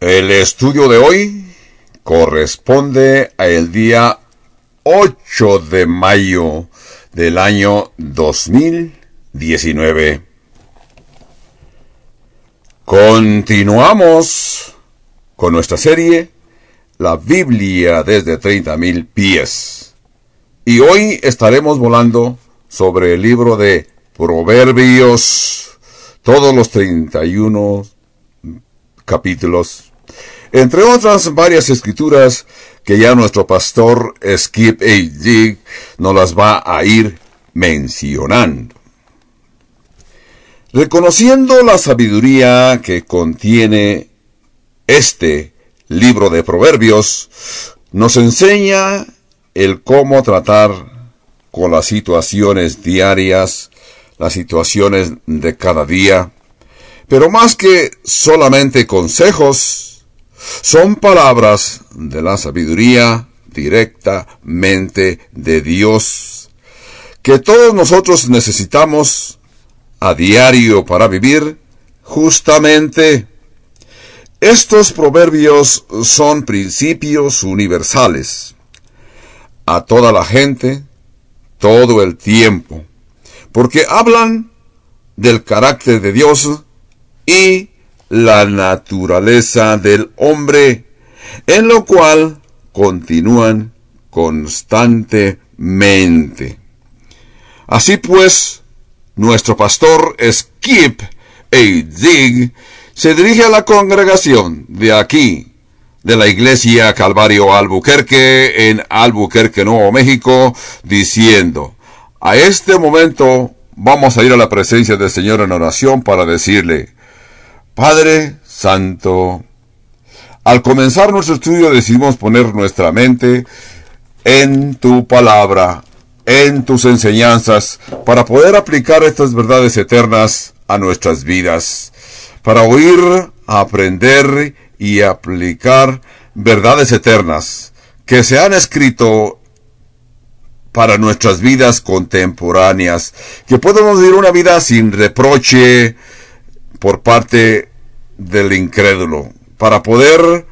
El estudio de hoy corresponde al día 8 de mayo del año 2019. Continuamos con nuestra serie La Biblia desde 30,000 pies. Y hoy estaremos volando sobre el libro de Proverbios, todos los 31 capítulos, entre otras varias escrituras que ya nuestro pastor Skip A. Digg nos las va a ir mencionando. Reconociendo la sabiduría que contiene este libro de Proverbios, nos enseña el cómo tratar con las situaciones diarias, las situaciones de cada día. Pero más que solamente consejos, son palabras de la sabiduría directamente de Dios, que todos nosotros necesitamos a diario para vivir justamente. Estos proverbios son principios universales a toda la gente, todo el tiempo, porque hablan del carácter de Dios y la naturaleza del hombre, en lo cual continúan constantemente. Así pues, nuestro pastor Skip A. Digg se dirige a la congregación de aquí, de la Iglesia Calvario Albuquerque, en Albuquerque, Nuevo México, diciendo: a este momento vamos a ir a la presencia del Señor en oración para decirle: Padre Santo, al comenzar nuestro estudio decidimos poner nuestra mente en tu palabra, en tus enseñanzas, para poder aplicar estas verdades eternas a nuestras vidas, para oír, aprender y aplicar verdades eternas que se han escrito para nuestras vidas contemporáneas, que podamos vivir una vida sin reproche por parte del incrédulo, para poder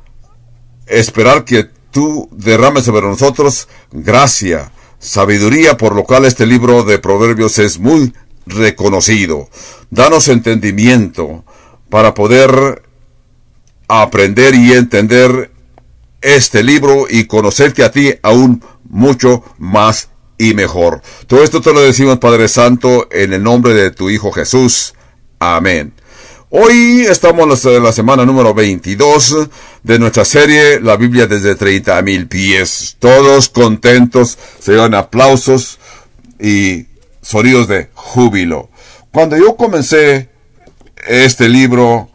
esperar que tú derrames sobre nosotros gracia, sabiduría, por lo cual este libro de Proverbios es muy reconocido. Danos entendimiento para poder aprender y entender este libro y conocerte a ti aún mucho más y mejor. Todo esto te lo decimos, Padre Santo, en el nombre de tu Hijo Jesús. Amén. Hoy estamos en la semana número 22 de nuestra serie La Biblia desde 30,000 pies. Todos contentos, se dan aplausos y sonidos de júbilo. Cuando yo comencé este libro,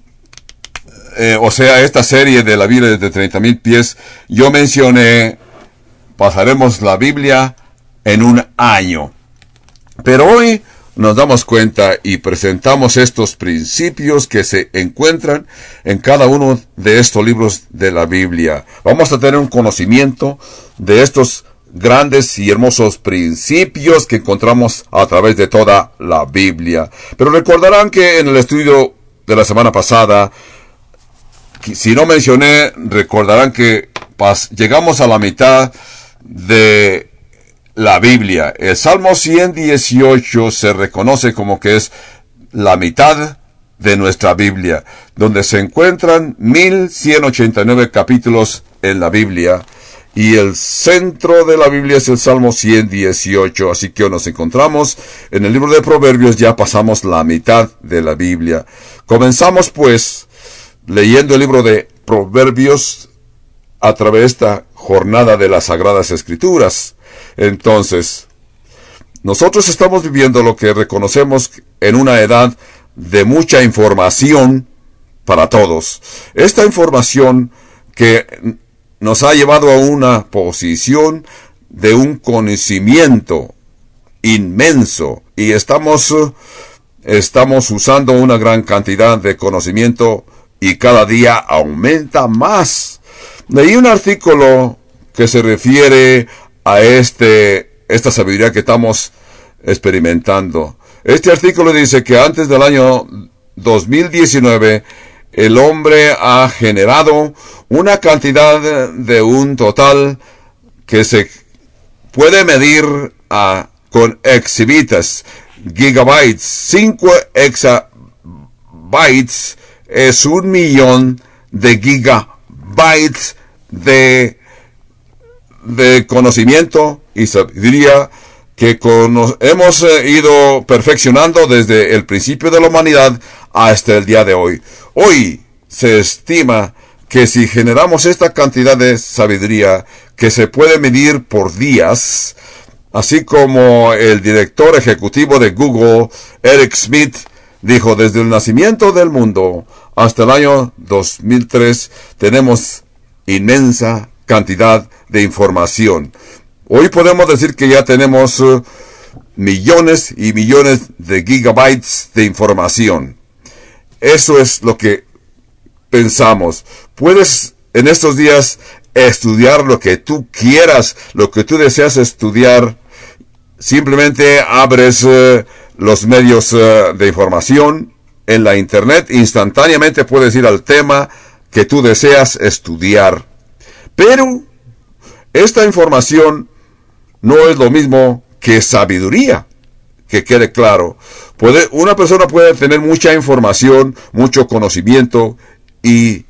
esta serie de la Biblia desde 30,000 pies, yo mencioné: pasaremos la Biblia en un año. Pero hoy nos damos cuenta y presentamos estos principios que se encuentran en cada uno de estos libros de la Biblia. Vamos a tener un conocimiento de estos grandes y hermosos principios que encontramos a través de toda la Biblia. Pero recordarán que en el estudio de la semana pasada, si no mencioné, recordarán que llegamos a la mitad de la Biblia. El Salmo 118 se reconoce como que es la mitad de nuestra Biblia, donde se encuentran 1189 capítulos en la Biblia, y el centro de la Biblia es el Salmo 118. Así que hoy nos encontramos en el libro de Proverbios, ya pasamos la mitad de la Biblia. Comenzamos pues leyendo el libro de Proverbios a través de esta jornada de las Sagradas Escrituras. Entonces, nosotros estamos viviendo lo que reconocemos en una edad de mucha información para todos. Esta información que nos ha llevado a una posición de un conocimiento inmenso, y estamos usando una gran cantidad de conocimiento y cada día aumenta más. Leí un artículo que se refiere a esta sabiduría que estamos experimentando. Este artículo dice que antes del año 2019 el hombre ha generado una cantidad de un total que se puede medir con exabytes, gigabytes. 5 exabytes es 1.000.000 de gigabytes de conocimiento y sabiduría que hemos ido perfeccionando desde el principio de la humanidad hasta el día de hoy. Hoy se estima que si generamos esta cantidad de sabiduría que se puede medir por días, así como el director ejecutivo de Google, Eric Schmidt, dijo, desde el nacimiento del mundo hasta el año 2003 tenemos inmensa cantidad de información. Hoy podemos decir que ya tenemos millones y millones de gigabytes de información. Eso es lo que pensamos. Puedes en estos días estudiar lo que tú quieras, lo que tú deseas estudiar. Simplemente abres los medios de información en la internet. Instantáneamente puedes ir al tema que tú deseas estudiar. Pero esta información no es lo mismo que sabiduría, que quede claro. Una persona puede tener mucha información, mucho conocimiento y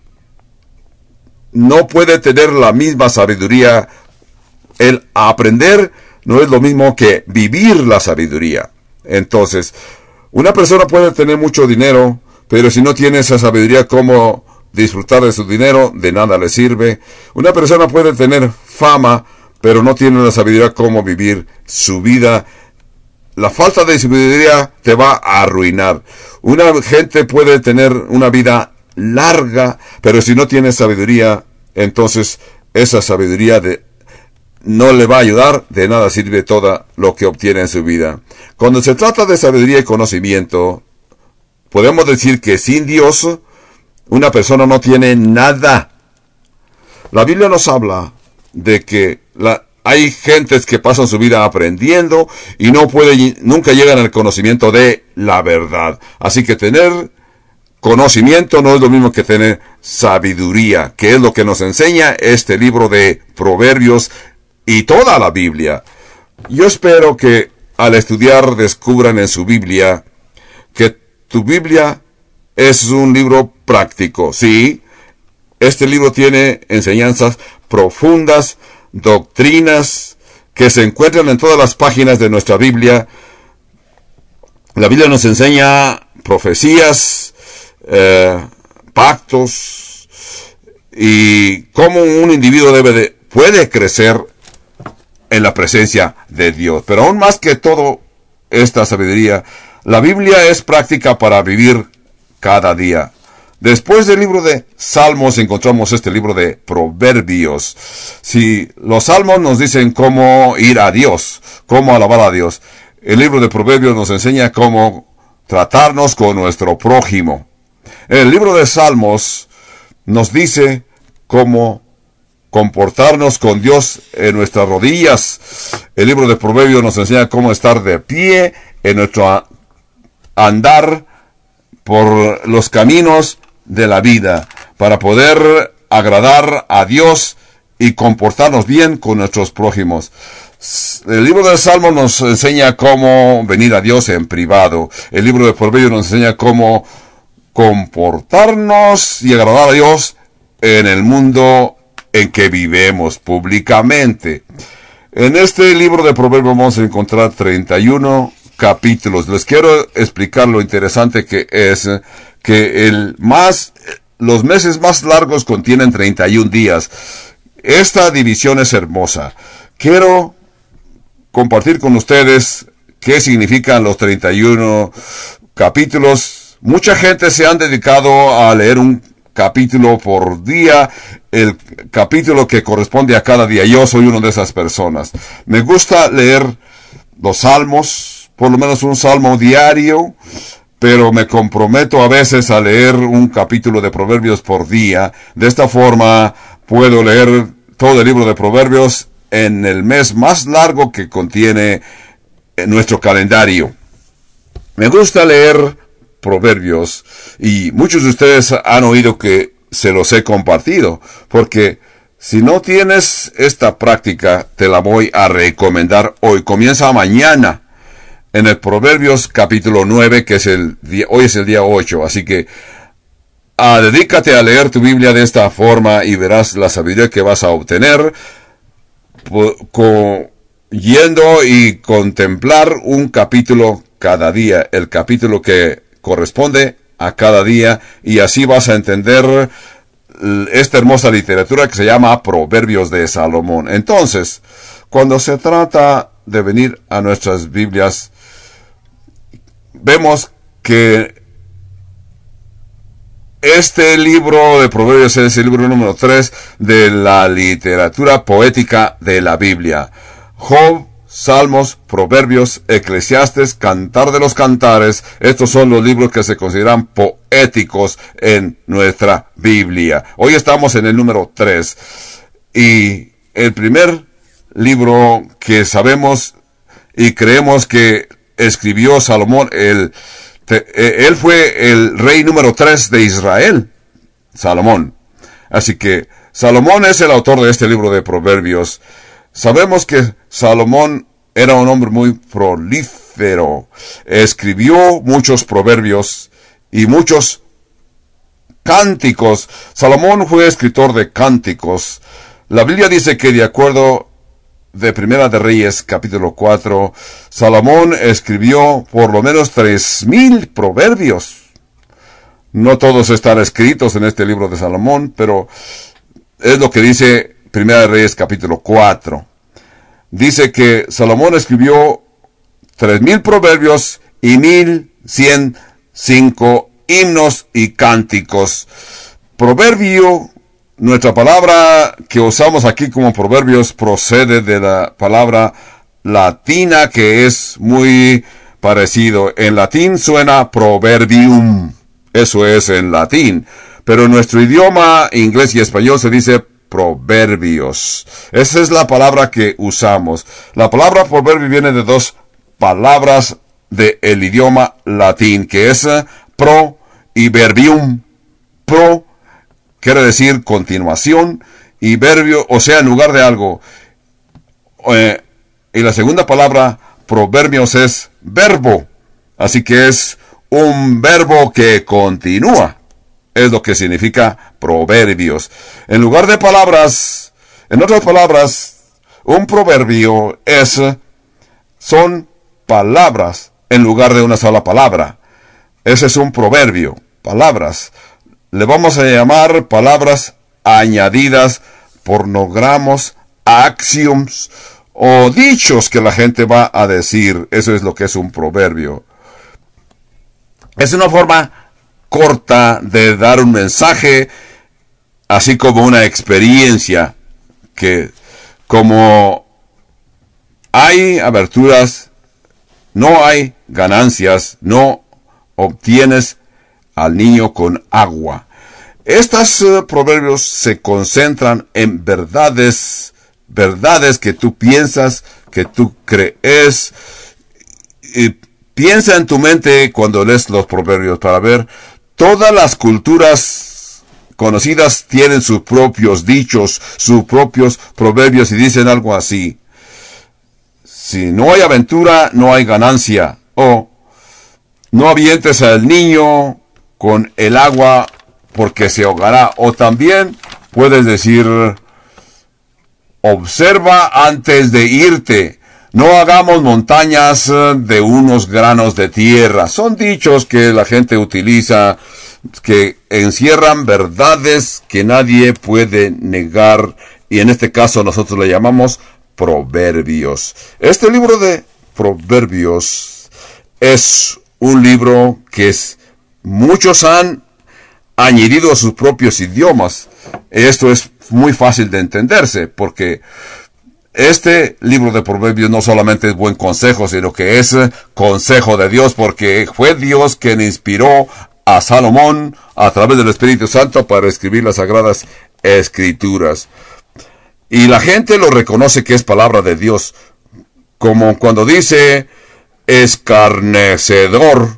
no puede tener la misma sabiduría. El aprender no es lo mismo que vivir la sabiduría. Entonces, una persona puede tener mucho dinero, pero si no tiene esa sabiduría cómo disfrutar de su dinero, de nada le sirve. Una persona puede tener fama, pero no tiene la sabiduría cómo vivir su vida. La falta de sabiduría te va a arruinar. Una gente puede tener una vida larga, pero si no tiene sabiduría, entonces esa sabiduría no le va a ayudar, de nada sirve todo lo que obtiene en su vida. Cuando se trata de sabiduría y conocimiento, podemos decir que sin Dios, una persona no tiene nada. La Biblia nos habla de que hay gentes que pasan su vida aprendiendo y nunca llegan al conocimiento de la verdad. Así que tener conocimiento no es lo mismo que tener sabiduría, que es lo que nos enseña este libro de Proverbios y toda la Biblia. Yo espero que al estudiar descubran en su Biblia que tu Biblia es un libro práctico. Sí, este libro tiene enseñanzas profundas, doctrinas que se encuentran en todas las páginas de nuestra Biblia. La Biblia nos enseña profecías, pactos y cómo un individuo puede crecer en la presencia de Dios. Pero aún más que todo esta sabiduría, la Biblia es práctica para vivir cada día. Después del libro de Salmos encontramos este libro de Proverbios. Si los Salmos nos dicen cómo ir a Dios, cómo alabar a Dios, el libro de Proverbios nos enseña cómo tratarnos con nuestro prójimo. El libro de Salmos nos dice cómo comportarnos con Dios en nuestras rodillas. El libro de Proverbios nos enseña cómo estar de pie en nuestro andar por los caminos de la vida, para poder agradar a Dios y comportarnos bien con nuestros prójimos. El libro de Salmos nos enseña cómo venir a Dios en privado. El libro de Proverbios nos enseña cómo comportarnos y agradar a Dios en el mundo en que vivimos públicamente. En este libro de Proverbios vamos a encontrar 31 capítulos. Les quiero explicar lo interesante que es que los meses más largos contienen 31 días. Esta división es hermosa. Quiero compartir con ustedes qué significan los 31 capítulos. Mucha gente se han dedicado a leer un capítulo por día, el capítulo que corresponde a cada día. Yo soy una de esas personas. Me gusta leer los salmos, por lo menos un salmo diario, pero me comprometo a veces a leer un capítulo de Proverbios por día. De esta forma puedo leer todo el libro de Proverbios en el mes más largo que contiene nuestro calendario. Me gusta leer proverbios, y muchos de ustedes han oído que se los he compartido, porque si no tienes esta práctica, te la voy a recomendar hoy. Comienza mañana en el Proverbios capítulo 9, que es hoy es el día 8, así que dedícate a leer tu Biblia de esta forma y verás la sabiduría que vas a obtener yendo y contemplar un capítulo cada día, el capítulo que corresponde a cada día, y así vas a entender esta hermosa literatura que se llama Proverbios de Salomón. Entonces, cuando se trata de venir a nuestras Biblias, vemos que este libro de Proverbios es el libro número 3 de la literatura poética de la Biblia. Job, Salmos, Proverbios, Eclesiastes, Cantar de los Cantares, estos son los libros que se consideran poéticos en nuestra Biblia. Hoy estamos en el número 3. Y el primer libro que sabemos y creemos que escribió Salomón, él fue el rey número 3 de Israel, Salomón. Así que Salomón es el autor de este libro de Proverbios. Sabemos que Salomón era un hombre muy prolífero. Escribió muchos proverbios y muchos cánticos. Salomón fue escritor de cánticos. La Biblia dice que de acuerdo de Primera de Reyes, capítulo 4, Salomón escribió por lo menos 3,000 proverbios. No todos están escritos en este libro de Salomón, pero es lo que dice Primera de Reyes, capítulo 4. Dice que Salomón escribió 3,000 proverbios y 1,105 himnos y cánticos. Proverbio, nuestra palabra que usamos aquí como proverbios, procede de la palabra latina, que es muy parecido. En latín suena proverbium. Eso es en latín. Pero en nuestro idioma, inglés y español, se dice proverbios. Esa es la palabra que usamos. La palabra proverbio viene de dos palabras del idioma latín, que es pro y verbium. Pro quiere decir continuación, y verbio, o sea, en lugar de algo. Y la segunda palabra, proverbios, es verbo. Así que es un verbo que continúa. Es lo que significa proverbios. En lugar de palabras, en otras palabras, un proverbio son palabras en lugar de una sola palabra. Ese es un proverbio, palabras. Le vamos a llamar palabras añadidas, pornogramos, axioms o dichos que la gente va a decir. Eso es lo que es un proverbio. Es una forma corta de dar un mensaje, así como una experiencia, que como hay aberturas, no hay ganancias, no obtienes al niño con agua. Estos proverbios se concentran en verdades que tú piensas, que tú crees. Y piensa en tu mente cuando lees los proverbios para ver. Todas las culturas conocidas tienen sus propios dichos, sus propios proverbios, y dicen algo así: si no hay aventura, no hay ganancia. O no avientes al niño con el agua porque se ahogará. O también puedes decir: observa antes de irte. No hagamos montañas de unos granos de tierra. Son dichos que la gente utiliza, que encierran verdades que nadie puede negar. Y en este caso nosotros le llamamos proverbios. Este libro de proverbios es un libro que muchos han añadido a sus propios idiomas. Esto es muy fácil de entenderse, porque este libro de proverbios no solamente es buen consejo, sino que es consejo de Dios, porque fue Dios quien inspiró a Salomón a través del Espíritu Santo para escribir las Sagradas Escrituras. Y la gente lo reconoce que es palabra de Dios, como cuando dice escarnecedor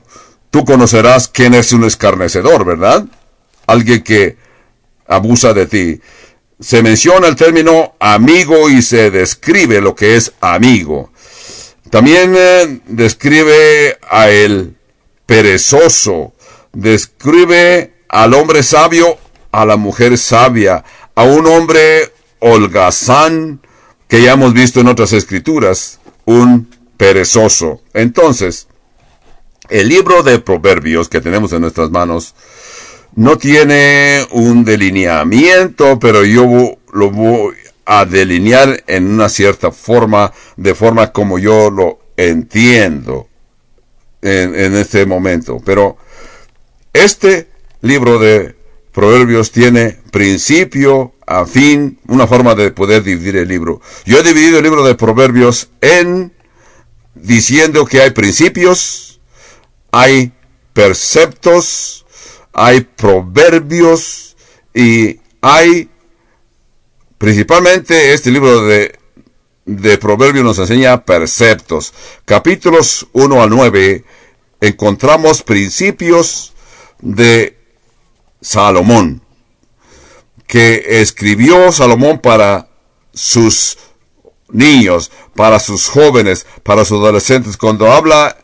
tú conocerás quién es un escarnecedor, ¿verdad? Alguien que abusa de ti. Se menciona el término amigo y se describe lo que es amigo. También describe a el perezoso, describe al hombre sabio, a la mujer sabia, a un hombre holgazán, que ya hemos visto en otras escrituras, un perezoso. Entonces, el libro de Proverbios que tenemos en nuestras manos no tiene un delineamiento, pero yo lo voy a delinear en una cierta forma, de forma como yo lo entiendo en este momento. Pero este libro de Proverbios tiene principio a fin, una forma de poder dividir el libro. Yo he dividido el libro de Proverbios diciendo que hay principios, hay preceptos, hay proverbios y hay, principalmente este libro de Proverbios nos enseña preceptos. Capítulos 1 a 9 encontramos principios de Salomón, que escribió Salomón para sus niños, para sus jóvenes, para sus adolescentes. Cuando habla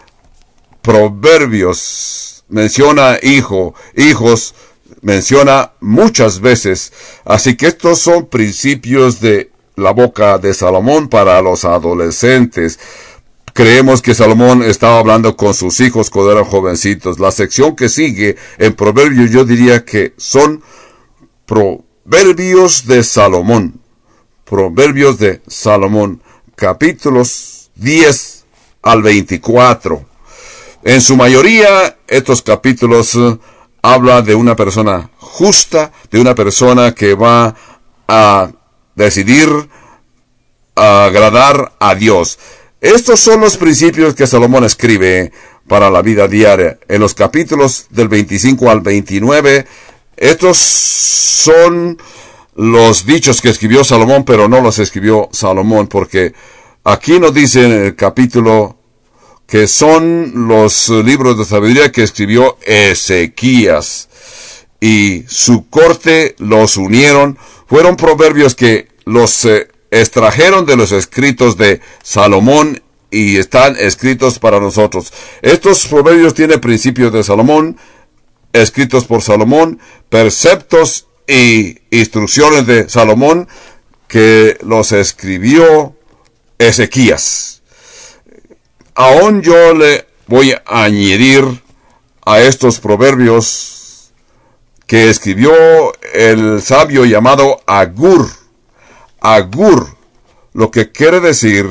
Proverbios, menciona hijos, menciona muchas veces. Así que estos son principios de la boca de Salomón para los adolescentes. Creemos que Salomón estaba hablando con sus hijos cuando eran jovencitos. La sección que sigue en Proverbios yo diría que son Proverbios de Salomón. Proverbios de Salomón, capítulos 10 al 24. En su mayoría, estos capítulos habla de una persona justa, de una persona que va a decidir agradar a Dios. Estos son los principios que Salomón escribe para la vida diaria. En los capítulos del 25 al 29, estos son los dichos que escribió Salomón, pero no los escribió Salomón, porque aquí nos dice en el capítulo que son los libros de sabiduría que escribió Ezequías, y su corte los unieron. Fueron proverbios que los extrajeron de los escritos de Salomón y están escritos para nosotros. Estos proverbios tienen principios de Salomón, escritos por Salomón, preceptos y instrucciones de Salomón que los escribió Ezequías. Aún yo le voy a añadir a estos proverbios que escribió el sabio llamado Agur. Agur, lo que quiere decir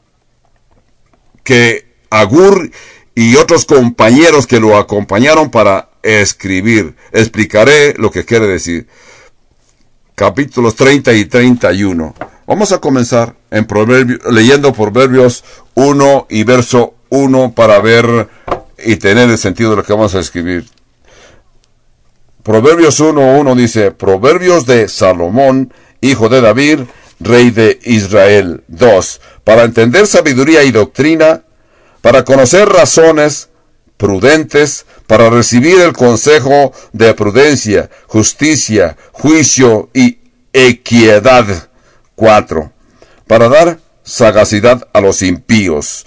que Agur y otros compañeros que lo acompañaron para escribir. Explicaré lo que quiere decir. Capítulos 30 y 31. Vamos a comenzar en leyendo Proverbios 1 y verso 1 para ver y tener el sentido de lo que vamos a escribir. Proverbios 1:1 dice: Proverbios de Salomón, hijo de David, rey de Israel. 2. Para entender sabiduría y doctrina, para conocer razones prudentes, para recibir el consejo de prudencia, justicia, juicio y equidad. 4. Para dar sagacidad a los impíos.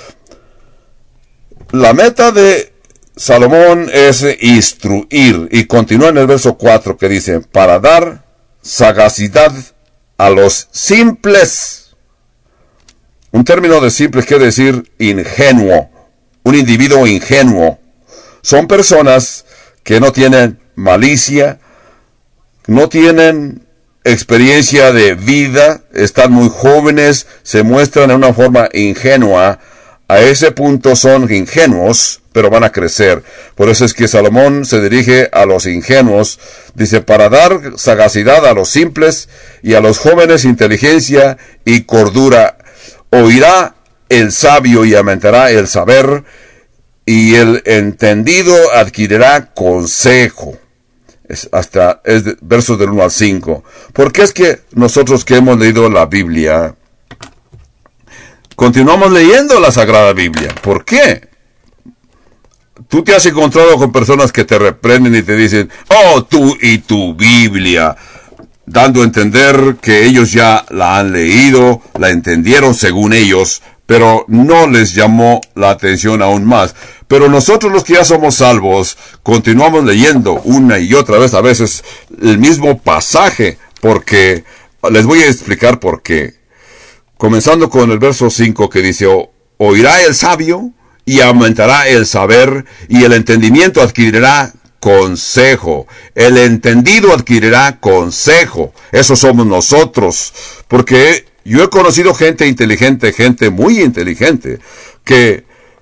La meta de Salomón es instruir, y continúa en el verso 4 que dice: para dar sagacidad a los simples. Un término de simples quiere decir ingenuo, un individuo ingenuo. Son personas que no tienen malicia, no tienen experiencia de vida, están muy jóvenes, se muestran en una forma ingenua. A ese punto son ingenuos, pero van a crecer. Por eso es que Salomón se dirige a los ingenuos. Dice: para dar sagacidad a los simples y a los jóvenes inteligencia y cordura. Oirá el sabio y aumentará el saber, y el entendido adquirirá consejo. Versos del 1 al 5. ¿Por qué es que nosotros que hemos leído la Biblia continuamos leyendo la Sagrada Biblia? ¿Por qué? Tú te has encontrado con personas que te reprenden y te dicen, oh, tú y tu Biblia, dando a entender que ellos ya la han leído, la entendieron según ellos, pero no les llamó la atención aún más. Pero nosotros los que ya somos salvos, continuamos leyendo una y otra vez, a veces el mismo pasaje, porque les voy a explicar por qué. Comenzando con el verso 5 que dice, oirá el sabio y aumentará el saber, y el entendimiento adquirirá consejo. El entendido adquirirá consejo. Eso somos nosotros. Porque yo he conocido gente inteligente, gente muy inteligente, que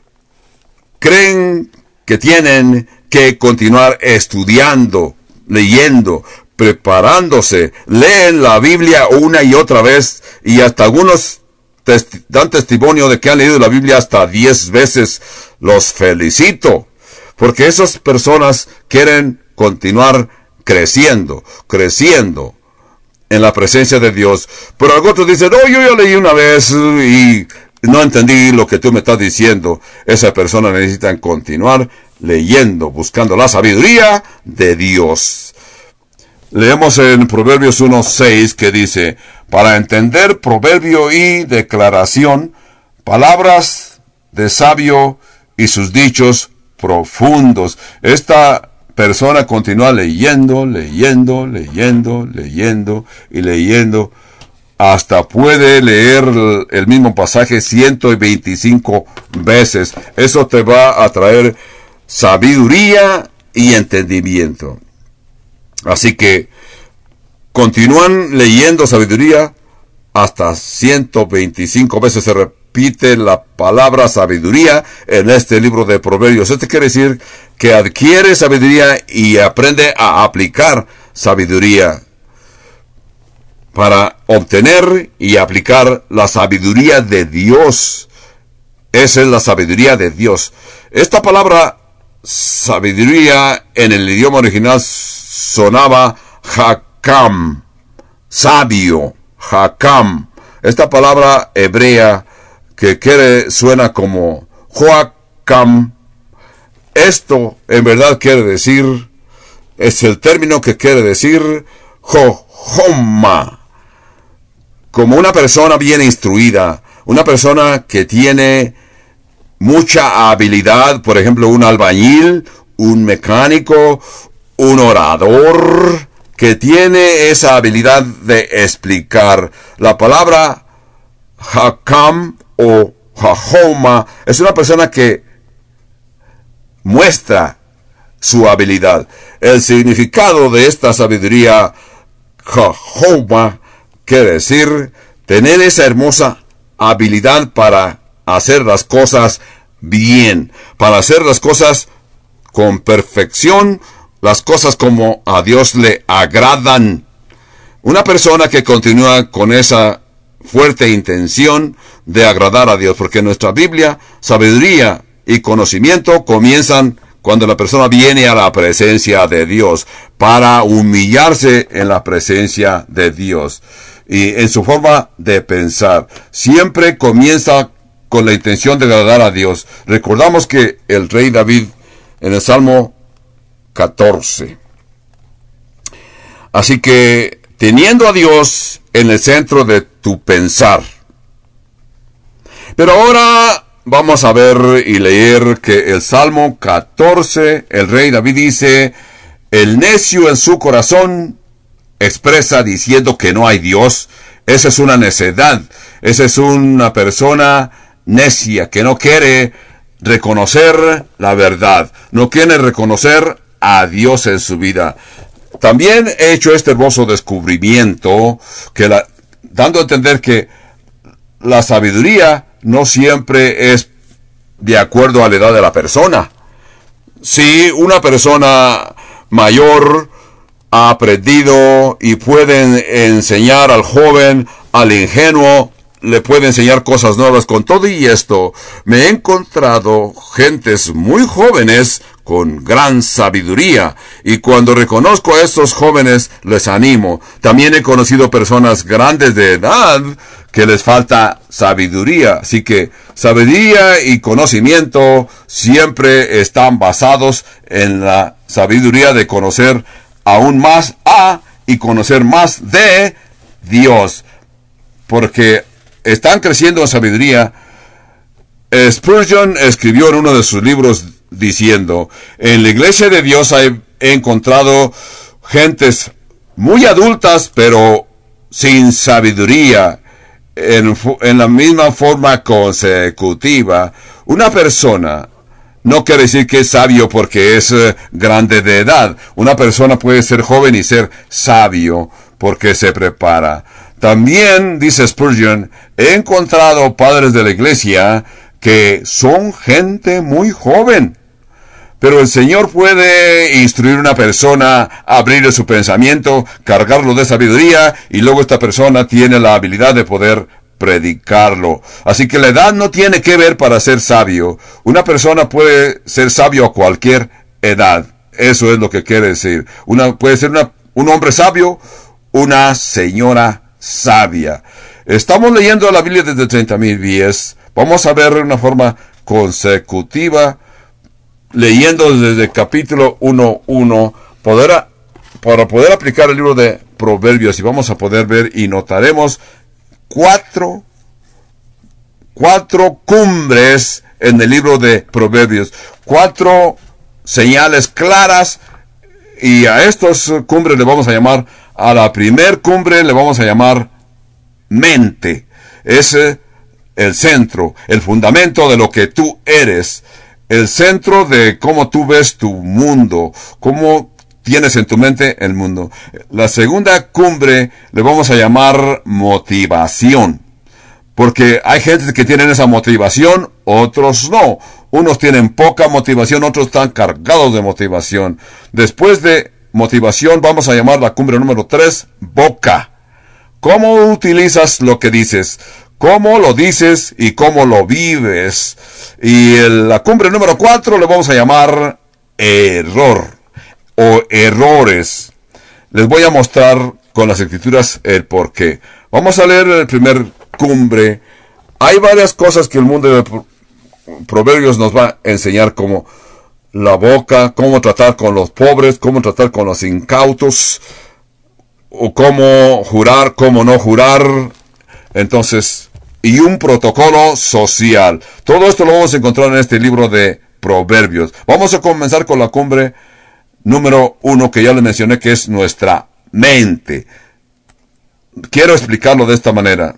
creen que tienen que continuar estudiando, leyendo, preparándose, leen la Biblia una y otra vez, y hasta algunos dan testimonio de que han leído la Biblia hasta 10 veces. Los felicito, porque esas personas quieren continuar creciendo en la presencia de Dios. Pero otros dicen, no, yo ya leí una vez y no entendí lo que tú me estás diciendo. Esa persona necesita continuar leyendo, buscando la sabiduría de Dios. Leemos en Proverbios 1:6 que dice, para entender proverbio y declaración, palabras de sabio y sus dichos profundos. Esta persona continúa leyendo, hasta puede leer el mismo pasaje 125 veces. Eso te va a traer sabiduría y entendimiento. Así que continúan leyendo sabiduría hasta 125 veces. Se repite la palabra sabiduría en este libro de Proverbios. Esto quiere decir que adquiere sabiduría y aprende a aplicar sabiduría para obtener y aplicar la sabiduría de Dios. Esa es la sabiduría de Dios. Esta palabra sabiduría en el idioma original sonaba hakam, sabio, hakam. Esta palabra hebrea que suena como joakam, esto en verdad quiere decir, es el término que quiere decir johoma, como una persona bien instruida, una persona que tiene mucha habilidad, por ejemplo, un albañil, un mecánico, un orador, que tiene esa habilidad de explicar. La palabra hakam o jahoma es una persona que muestra su habilidad. El significado de esta sabiduría jahoma quiere decir tener esa hermosa habilidad para hacer las cosas bien, para hacer las cosas con perfección, las cosas como a Dios le agradan. Una persona que continúa con esa fuerte intención de agradar a Dios, porque en nuestra Biblia, sabiduría y conocimiento comienzan cuando la persona viene a la presencia de Dios, para humillarse en la presencia de Dios. Y en su forma de pensar, siempre comienza con la intención de agradar a Dios. Recordamos que el rey David, en el Salmo 14. Así que, teniendo a Dios en el centro de tu pensar. Pero ahora vamos a ver y leer que el Salmo 14, el rey David dice, el necio en su corazón expresa diciendo que no hay Dios. Esa es una necedad. Esa es una persona necia que no quiere reconocer la verdad. No quiere reconocer a Dios en su vida. También he hecho este hermoso descubrimiento dando a entender que la sabiduría no siempre es de acuerdo a la edad de la persona. Si una persona mayor ha aprendido y puede enseñar al joven, al ingenuo, le puede enseñar cosas nuevas. Con todo y esto, me he encontrado gentes muy jóvenes con gran sabiduría. Y cuando reconozco a estos jóvenes, les animo. También he conocido personas grandes de edad que les falta sabiduría. Así que sabiduría y conocimiento siempre están basados en la sabiduría de conocer aún más y conocer más de Dios. Porque están creciendo en sabiduría. Spurgeon escribió en uno de sus libros diciendo: en la iglesia de Dios he encontrado gentes muy adultas pero sin sabiduría en la misma forma consecutiva. Una persona no quiere decir que es sabio porque es grande de edad. Una persona puede ser joven y ser sabio porque se prepara. También, dice Spurgeon, he encontrado padres de la iglesia que son gente muy joven. Pero el Señor puede instruir a una persona, abrirle su pensamiento, cargarlo de sabiduría, y luego esta persona tiene la habilidad de poder predicarlo. Así que la edad no tiene que ver para ser sabio. Una persona puede ser sabio a cualquier edad. Eso es lo que quiere decir. Puede ser un hombre sabio, una señora sabia. Estamos leyendo la Biblia desde 30,000 pies. Vamos a ver de una forma consecutiva, leyendo desde el capítulo 1:1, para poder aplicar el libro de Proverbios, y vamos a poder ver y notaremos cuatro cumbres en el libro de Proverbios, 4 señales claras, y a estos cumbres le vamos a llamar, a la primer cumbre le vamos a llamar mente. Es el centro, el fundamento de lo que tú eres, el centro de cómo tú ves tu mundo, cómo tienes en tu mente el mundo. La segunda cumbre le vamos a llamar motivación, porque hay gente que tienen esa motivación, otros no. Unos tienen poca motivación, otros están cargados de motivación. Después de motivación vamos a llamar la cumbre número 3, boca. ¿Cómo utilizas lo que dices? ¿Cómo lo dices y cómo lo vives? Y la cumbre número 4 le vamos a llamar error o errores. Les voy a mostrar con las escrituras el porqué. Vamos a leer el primer cumbre. Hay varias cosas que el mundo de Proverbios nos va a enseñar, como la boca, cómo tratar con los pobres, cómo tratar con los incautos, o cómo jurar, cómo no jurar. Entonces, y un protocolo social. Todo esto lo vamos a encontrar en este libro de Proverbios. Vamos a comenzar con la cumbre número 1, que ya les mencioné, que es nuestra mente. Quiero explicarlo de esta manera.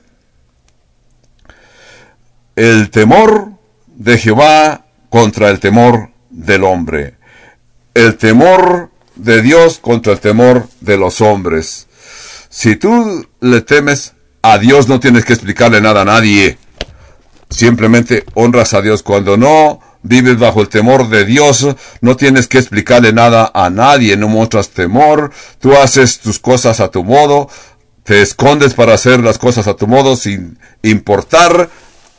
El temor de Jehová contra el temor del hombre. El temor de Dios contra el temor de los hombres. Si tú le temes a Dios, no tienes que explicarle nada a nadie. Simplemente honras a Dios. Cuando no vives bajo el temor de Dios, no tienes que explicarle nada a nadie. No muestras temor. Tú haces tus cosas a tu modo. Te escondes para hacer las cosas a tu modo, sin importar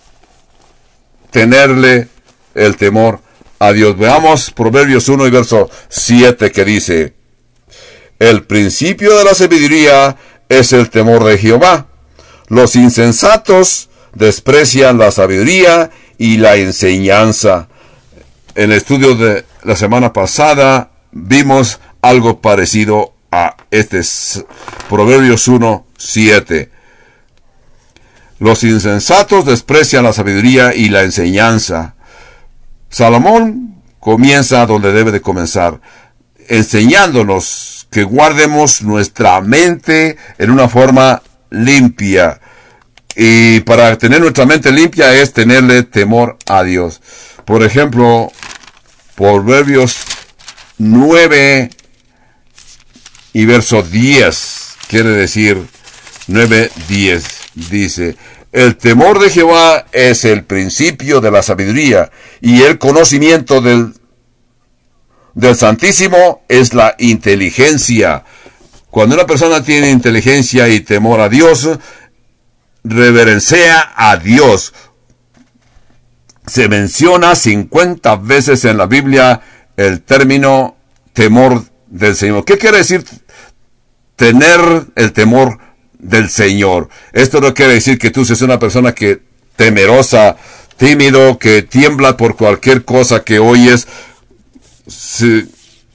tenerle el temor a Dios. Veamos Proverbios 1 y verso 7, que dice: el principio de la sabiduría es el temor de Jehová. Los insensatos desprecian la sabiduría y la enseñanza. En el estudio de la semana pasada vimos algo parecido a este Proverbios 1:7. Los insensatos desprecian la sabiduría y la enseñanza. Salomón comienza donde debe de comenzar, enseñándonos que guardemos nuestra mente en una forma limpia. Y para tener nuestra mente limpia es tenerle temor a Dios. Por ejemplo, Proverbios 9 y verso 10, quiere decir 9:10, dice: el temor de Jehová es el principio de la sabiduría, y el conocimiento del Santísimo es la inteligencia. Cuando una persona tiene inteligencia y temor a Dios, reverencia a Dios. Se menciona 50 veces en la Biblia el término temor del Señor. ¿Qué quiere decir tener el temor del Señor? Esto no quiere decir que tú seas una persona que temerosa, tímido, que tiembla por cualquier cosa que oyes. Si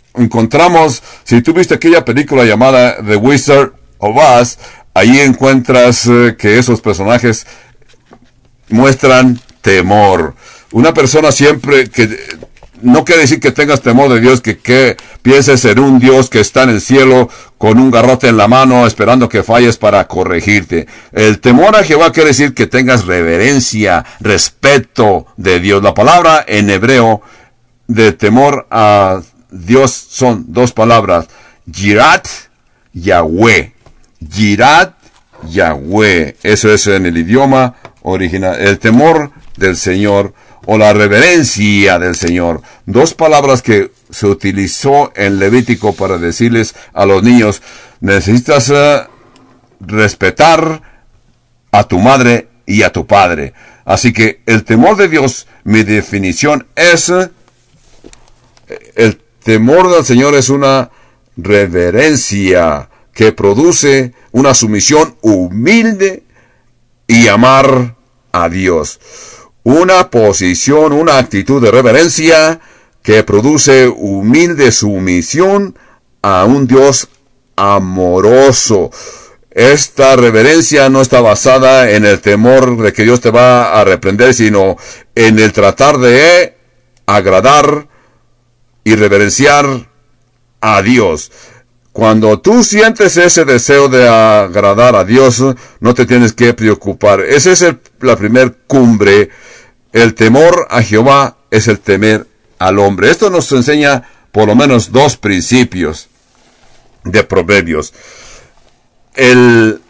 tú viste aquella película llamada The Wizard of Oz, ahí encuentras que esos personajes muestran temor. Una persona siempre que no quiere decir que tengas temor de Dios, que pienses en un Dios que está en el cielo con un garrote en la mano esperando que falles para corregirte. El temor a Jehová quiere decir que tengas reverencia, respeto de Dios. La palabra en hebreo de temor a Dios son dos palabras: Yirat Yahweh. Yirat Yahweh. Eso es en el idioma original. El temor del Señor o la reverencia del Señor. Dos palabras que se utilizó en Levítico para decirles a los niños: necesitas respetar a tu madre y a tu padre. Así que el temor de Dios, mi definición es, el temor del Señor es una reverencia que produce una sumisión humilde y amar a Dios. Una posición, una actitud de reverencia que produce humilde sumisión a un Dios amoroso. Esta reverencia no está basada en el temor de que Dios te va a reprender, sino en el tratar de agradar y reverenciar a Dios. Cuando tú sientes ese deseo de agradar a Dios, no te tienes que preocupar. Esa es la primer cumbre. El temor a Jehová es el temer al hombre. Esto nos enseña por lo menos dos principios de Proverbios. El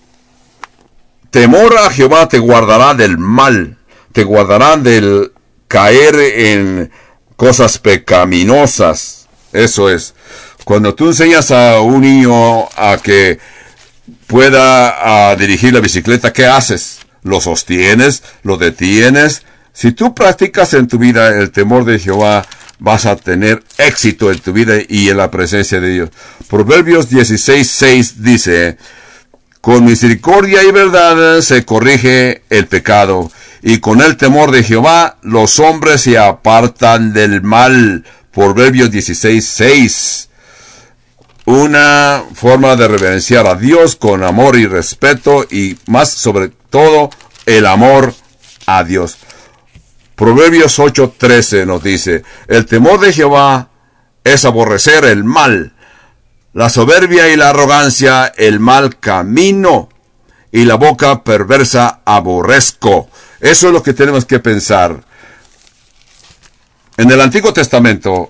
temor a Jehová te guardará del mal, te guardará del caer en cosas pecaminosas. Eso es. Cuando tú enseñas a un niño a que pueda dirigir la bicicleta, ¿qué haces? Lo sostienes, lo detienes. Si tú practicas en tu vida el temor de Jehová, vas a tener éxito en tu vida y en la presencia de Dios. Proverbios 16:6 dice: con misericordia y verdad se corrige el pecado, y con el temor de Jehová los hombres se apartan del mal. Proverbios 16:6. Una forma de reverenciar a Dios con amor y respeto, y más sobre todo el amor a Dios. Proverbios 8:13 nos dice: el temor de Jehová es aborrecer el mal, la soberbia y la arrogancia, el mal camino, y la boca perversa aborrezco. Eso es lo que tenemos que pensar. En el Antiguo Testamento,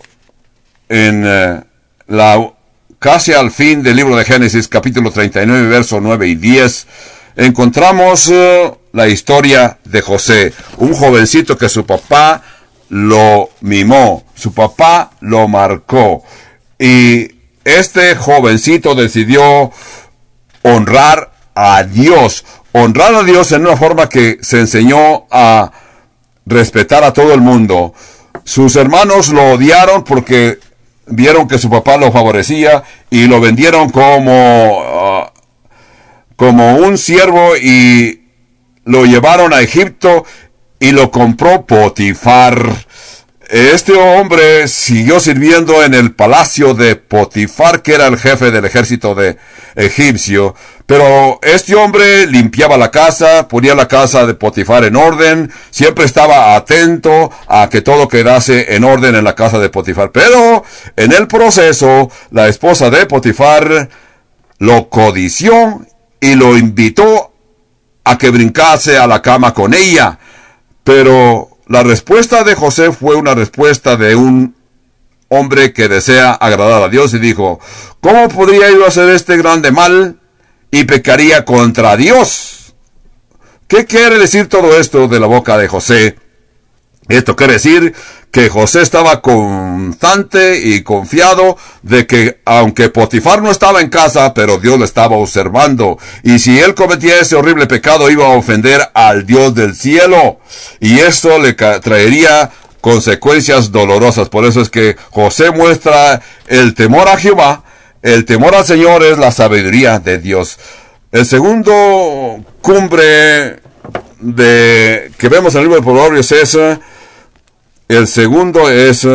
casi al fin del libro de Génesis, capítulo 39, versos 9 y 10, encontramos la historia de José, un jovencito que su papá lo mimó, su papá lo marcó, y este jovencito decidió honrar a Dios en una forma que se enseñó a respetar a todo el mundo. Sus hermanos lo odiaron porque vieron que su papá lo favorecía y lo vendieron como un siervo y lo llevaron a Egipto y lo compró Potifar. Este hombre siguió sirviendo en el palacio de Potifar, que era el jefe del ejército de egipcio. Pero este hombre limpiaba la casa, ponía la casa de Potifar en orden, siempre estaba atento a que todo quedase en orden en la casa de Potifar. Pero en el proceso, la esposa de Potifar lo codició y lo invitó a que brincase a la cama con ella. Pero la respuesta de José fue una respuesta de un hombre que desea agradar a Dios, y dijo: ¿cómo podría yo hacer este grande mal y pecaría contra Dios? ¿Qué quiere decir todo esto de la boca de José? Esto quiere decir que José estaba constante y confiado de que aunque Potifar no estaba en casa, pero Dios lo estaba observando. Y si él cometía ese horrible pecado, iba a ofender al Dios del cielo. Y esto le traería consecuencias dolorosas. Por eso es que José muestra el temor a Jehová. El temor al Señor es la sabiduría de Dios. El segundo cumbre que vemos en el libro de Proverbios es, el segundo es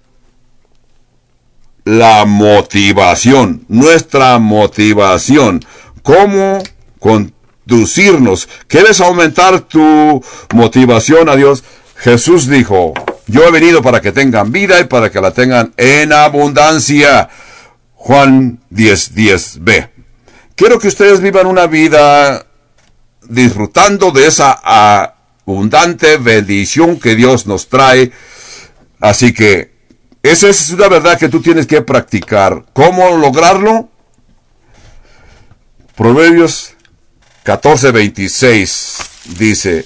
la motivación, nuestra motivación. ¿Cómo conducirnos? ¿Quieres aumentar tu motivación a Dios? Jesús dijo, yo he venido para que tengan vida y para que la tengan en abundancia. Juan 10:10b. Quiero que ustedes vivan una vida disfrutando de esa abundante bendición que Dios nos trae. Así que esa es una verdad que tú tienes que practicar. ¿Cómo lograrlo? Proverbios 14:26 dice,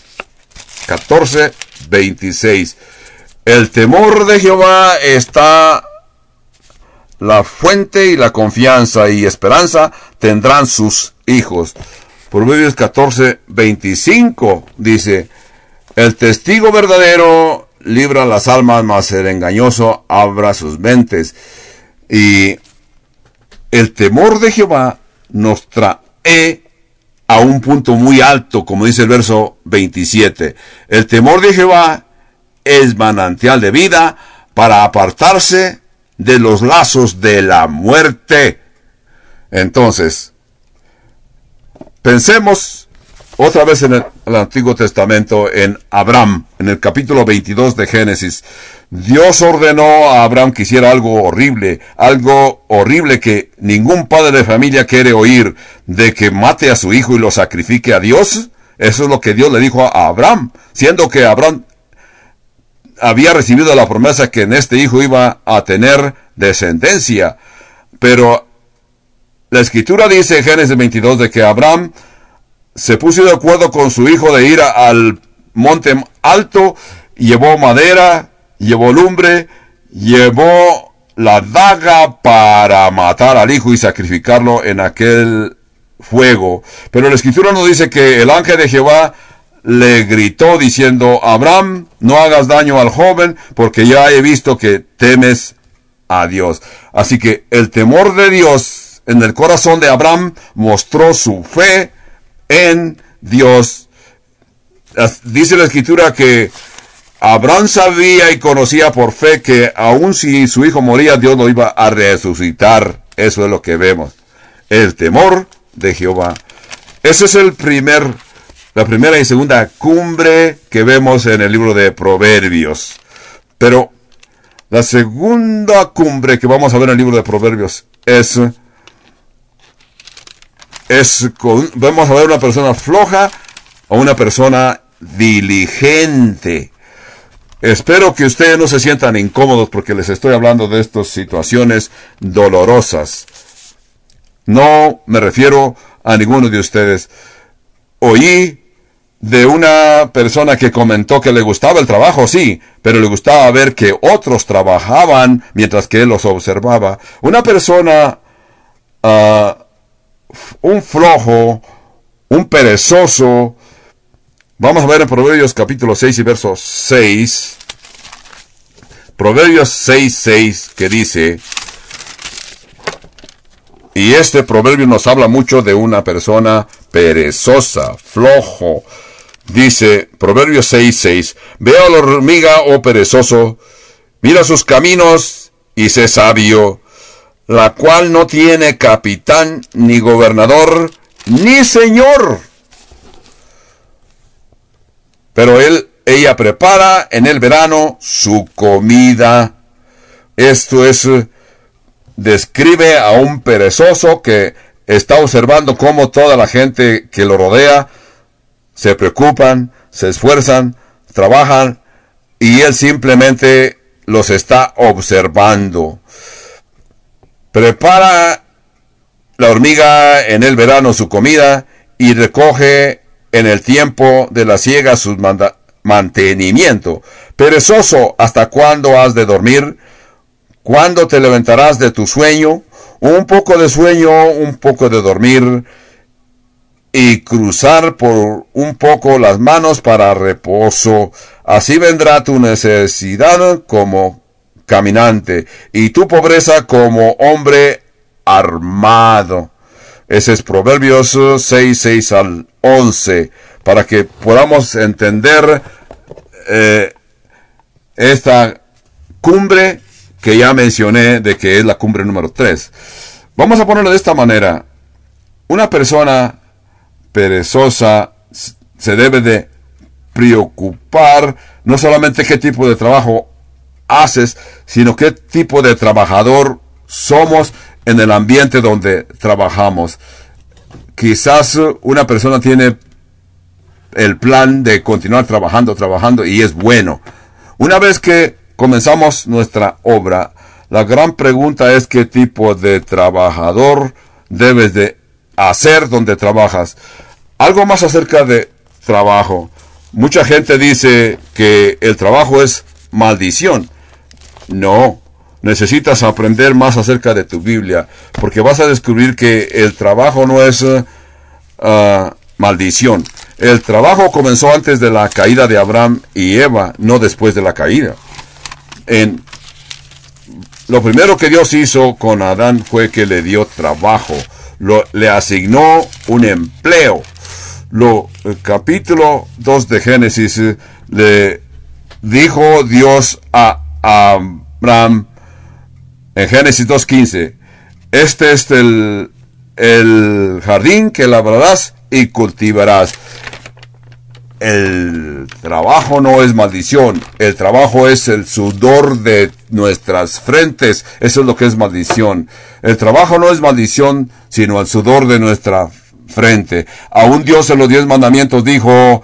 14:26, el temor de Jehová está la fuente, y la confianza y esperanza tendrán sus hijos. Proverbios 14:25 dice, el testigo verdadero libra las almas, mas el engañoso abra sus mentes. Y el temor de Jehová nos trae a un punto muy alto, como dice el verso 27. El temor de Jehová es manantial de vida para apartarse de los lazos de la muerte. Entonces, pensemos otra vez en el Antiguo Testamento, en Abraham, en el capítulo 22 de Génesis. Dios ordenó a Abraham que hiciera algo horrible que ningún padre de familia quiere oír, de que mate a su hijo y lo sacrifique a Dios. Eso es lo que Dios le dijo a Abraham, siendo que Abraham había recibido la promesa que en este hijo iba a tener descendencia. Pero la Escritura dice en Génesis 22 de que Abraham se puso de acuerdo con su hijo de ir al monte alto, llevó madera, llevó lumbre, llevó la daga para matar al hijo y sacrificarlo en aquel fuego. Pero la Escritura nos dice que el ángel de Jehová le gritó diciendo, Abraham, no hagas daño al joven, porque ya he visto que temes a Dios. Así que el temor de Dios en el corazón de Abraham mostró su fe en Dios. Dice la Escritura que Abraham sabía y conocía por fe que aun si su hijo moría, Dios lo iba a resucitar. Eso es lo que vemos. El temor de Jehová. Ese es la primera y segunda cumbre que vemos en el libro de Proverbios. Pero la segunda cumbre que vamos a ver en el libro de Proverbios vamos a ver una persona floja o una persona diligente. Espero que ustedes no se sientan incómodos porque les estoy hablando de estas situaciones dolorosas. No me refiero a ninguno de ustedes. Oí de una persona que comentó que le gustaba el trabajo, sí, pero le gustaba ver que otros trabajaban mientras que él los observaba. Una persona, un flojo, un perezoso. Vamos a ver en Proverbios capítulo 6 y verso 6. Proverbios 6:6 que dice, y este proverbio nos habla mucho de una persona perezosa, flojo. Dice Proverbios 6:6, veo a la hormiga, oh perezoso, mira sus caminos y sé sabio, la cual no tiene capitán, ni gobernador, ni señor. Pero ella prepara en el verano su comida. Esto describe a un perezoso que está observando cómo toda la gente que lo rodea se preocupan, se esfuerzan, trabajan, y él simplemente los está observando. Prepara la hormiga en el verano su comida y recoge en el tiempo de la siega su mantenimiento. Perezoso, ¿hasta cuándo has de dormir? ¿Cuándo te levantarás de tu sueño? Un poco de sueño, un poco de dormir, y cruzar por un poco las manos para reposo. Así vendrá tu necesidad como caminante y tu pobreza como hombre armado. Ese es Proverbios 6 al 11, para que podamos entender esta cumbre que ya mencioné, de que es la cumbre número 3. Vamos a ponerlo de esta manera. Una persona perezosa se debe de preocupar no solamente qué tipo de trabajo haces, sino qué tipo de trabajador somos en el ambiente donde trabajamos. Quizás una persona tiene el plan de continuar trabajando y es bueno. Una vez que comenzamos nuestra obra, la gran pregunta es qué tipo de trabajador debes de hacer donde trabajas. Algo más acerca de trabajo. Mucha gente dice que el trabajo es maldición. No, necesitas aprender más acerca de tu Biblia, porque vas a descubrir que el trabajo no es maldición. El trabajo comenzó antes de la caída de Abraham y Eva, no después de la caída. Lo primero que Dios hizo con Adán fue que le dio trabajo, le asignó un empleo. El capítulo 2 de Génesis le dijo Dios a Abraham en Génesis 2:15: este es el jardín que labrarás y cultivarás. El trabajo no es maldición, el trabajo es el sudor de nuestras frentes. Eso es lo que es maldición. El trabajo no es maldición, sino el sudor de nuestra frente. Aún Dios en los 10 mandamientos dijo: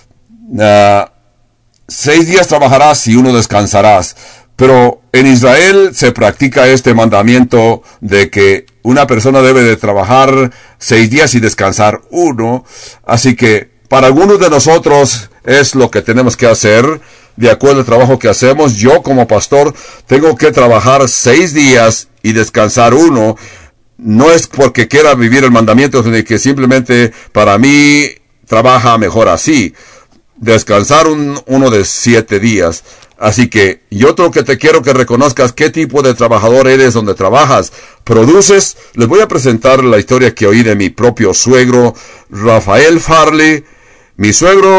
6 días trabajarás y 1 descansarás. Pero en Israel se practica este mandamiento de que una persona debe de trabajar 6 días y descansar 1. Así que para algunos de nosotros es lo que tenemos que hacer, de acuerdo al trabajo que hacemos. Yo como pastor tengo que trabajar 6 días y descansar 1. No es porque quiera vivir el mandamiento, sino que simplemente para mí trabaja mejor así. Descansar uno de 7 días. Así que yo creo que te quiero que reconozcas qué tipo de trabajador eres donde trabajas. ¿Produces? Les voy a presentar la historia que oí de mi propio suegro, Rafael Farley. Mi suegro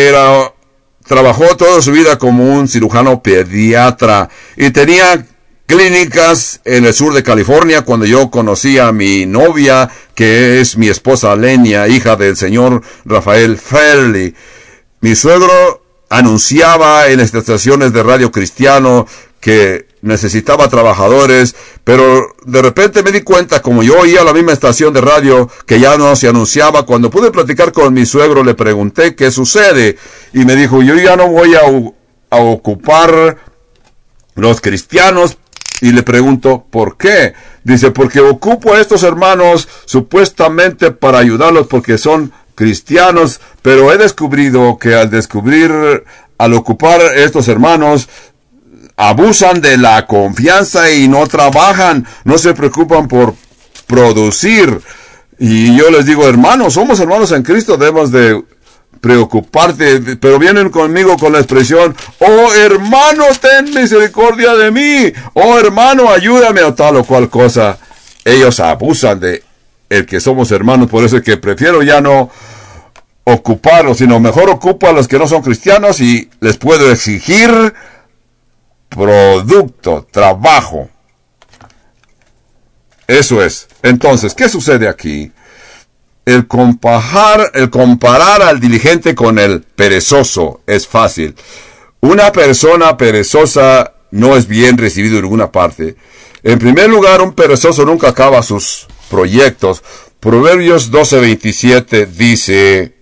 trabajó toda su vida como un cirujano pediatra y tenía clínicas en el sur de California cuando yo conocí a mi novia, que es mi esposa Lenia, hija del señor Rafael Farley. Mi suegro anunciaba en las estaciones de radio cristiano que necesitaba trabajadores, pero de repente me di cuenta, como yo oía la misma estación de radio, que ya no se anunciaba. Cuando pude platicar con mi suegro, le pregunté qué sucede, y me dijo: yo ya no voy a ocupar los cristianos. Y le pregunto: ¿por qué? Dice: porque ocupo a estos hermanos supuestamente para ayudarlos porque son cristianos, pero he descubrido que al ocupar estos hermanos, abusan de la confianza y no trabajan, no se preocupan por producir. Y yo les digo: hermanos, somos hermanos en Cristo, debemos de preocuparte. Pero vienen conmigo con la expresión: oh hermano, ten misericordia de mí, oh hermano, ayúdame, o tal o cual cosa. Ellos abusan de el que somos hermanos. Por eso es que prefiero ya no ocuparlos, sino mejor ocupo a los que no son cristianos y les puedo exigir producto, trabajo. Eso es. Entonces, ¿qué sucede aquí? El comparar al diligente con el perezoso es fácil. Una persona perezosa no es bien recibido en ninguna parte. En primer lugar, un perezoso nunca acaba sus proyectos. Proverbios 12:27 dice: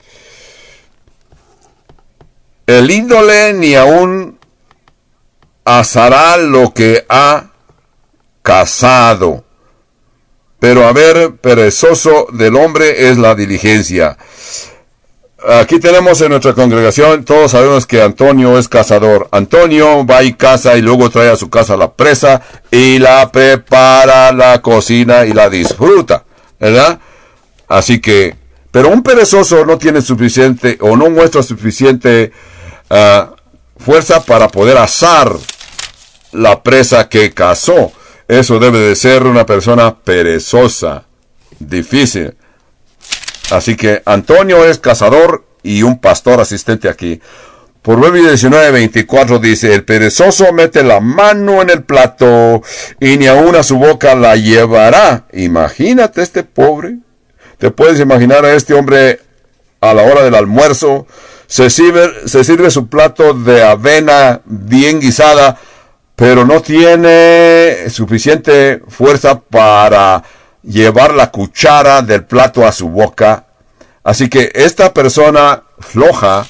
el índole ni aún asará lo que ha cazado, pero haber perezoso del hombre es la diligencia. Aquí tenemos en nuestra congregación, todos sabemos que Antonio es cazador. Antonio va y caza y luego trae a su casa la presa y la prepara, la cocina y la disfruta, ¿verdad? Así que, Pero un perezoso no tiene suficiente o no muestra suficiente fuerza para poder asar la presa que cazó. Eso debe de ser una persona perezosa, difícil. Así que Antonio es cazador y un pastor asistente aquí. Proverbios 19:24 dice, el perezoso mete la mano en el plato y ni aun a su boca la llevará. Imagínate este pobre. Te puedes imaginar a este hombre a la hora del almuerzo. Se sirve su plato de avena bien guisada, pero no tiene suficiente fuerza para llevar la cuchara del plato a su boca. Así que esta persona floja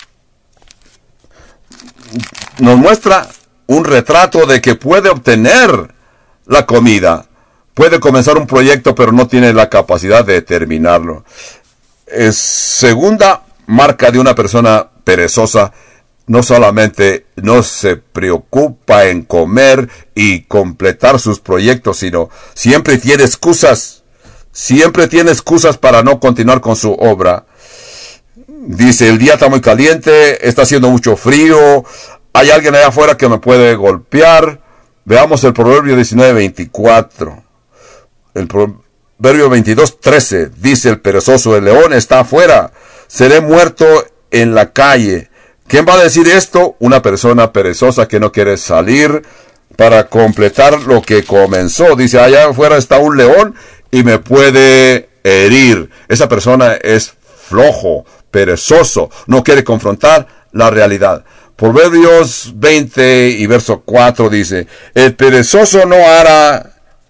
nos muestra un retrato de que puede obtener la comida. Puede comenzar un proyecto, pero no tiene la capacidad de terminarlo. Segunda marca de una persona perezosa, no solamente no se preocupa en comer y completar sus proyectos, sino siempre tiene excusas. Siempre tiene excusas para no continuar con su obra. Dice, el día está muy caliente, está haciendo mucho frío, hay alguien allá afuera que me puede golpear. Veamos el Proverbio 19:24. El Proverbio 22:13 dice, el perezoso, el león está afuera, seré muerto en la calle. ¿Quién va a decir esto? Una persona perezosa que no quiere salir para completar lo que comenzó. Dice, allá afuera está un león y me puede herir. Esa persona es flojo, perezoso, no quiere confrontar la realidad. Proverbios 20 y verso 4 dice, el perezoso no hará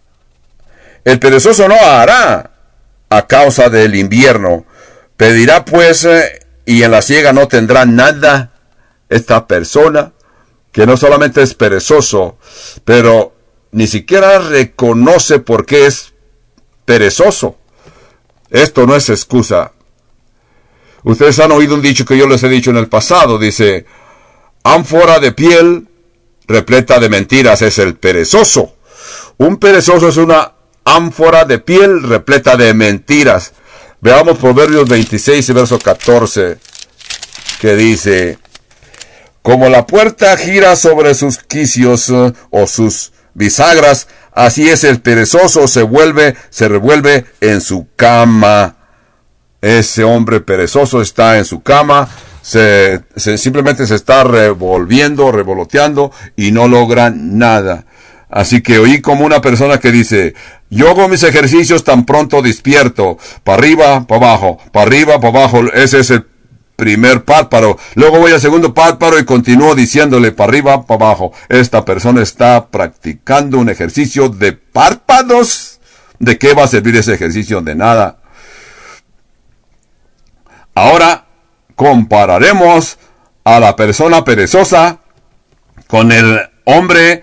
a causa del invierno. Pedirá pues, y en la siega no tendrá nada. Esta persona, que no solamente es perezoso, pero ni siquiera reconoce por qué es perezoso. Esto no es excusa. Ustedes han oído un dicho que yo les he dicho en el pasado. Dice, ánfora de piel repleta de mentiras es el perezoso. Un perezoso es una ánfora de piel repleta de mentiras. Veamos Proverbios 26 y verso 14, que dice, como la puerta gira sobre sus quicios o sus bisagras, así es el perezoso, se revuelve en su cama. Ese hombre perezoso está en su cama, simplemente se está revoloteando y no logra nada. Así que oí como una persona que dice, yo hago mis ejercicios tan pronto despierto, para arriba, para abajo, para arriba, para abajo. Ese es el primer párpado. Luego voy al segundo párpado y continúo diciéndole para arriba, para abajo. Esta persona está practicando un ejercicio de párpados. ¿De qué va a servir ese ejercicio? De nada. Ahora compararemos a la persona perezosa con el hombre,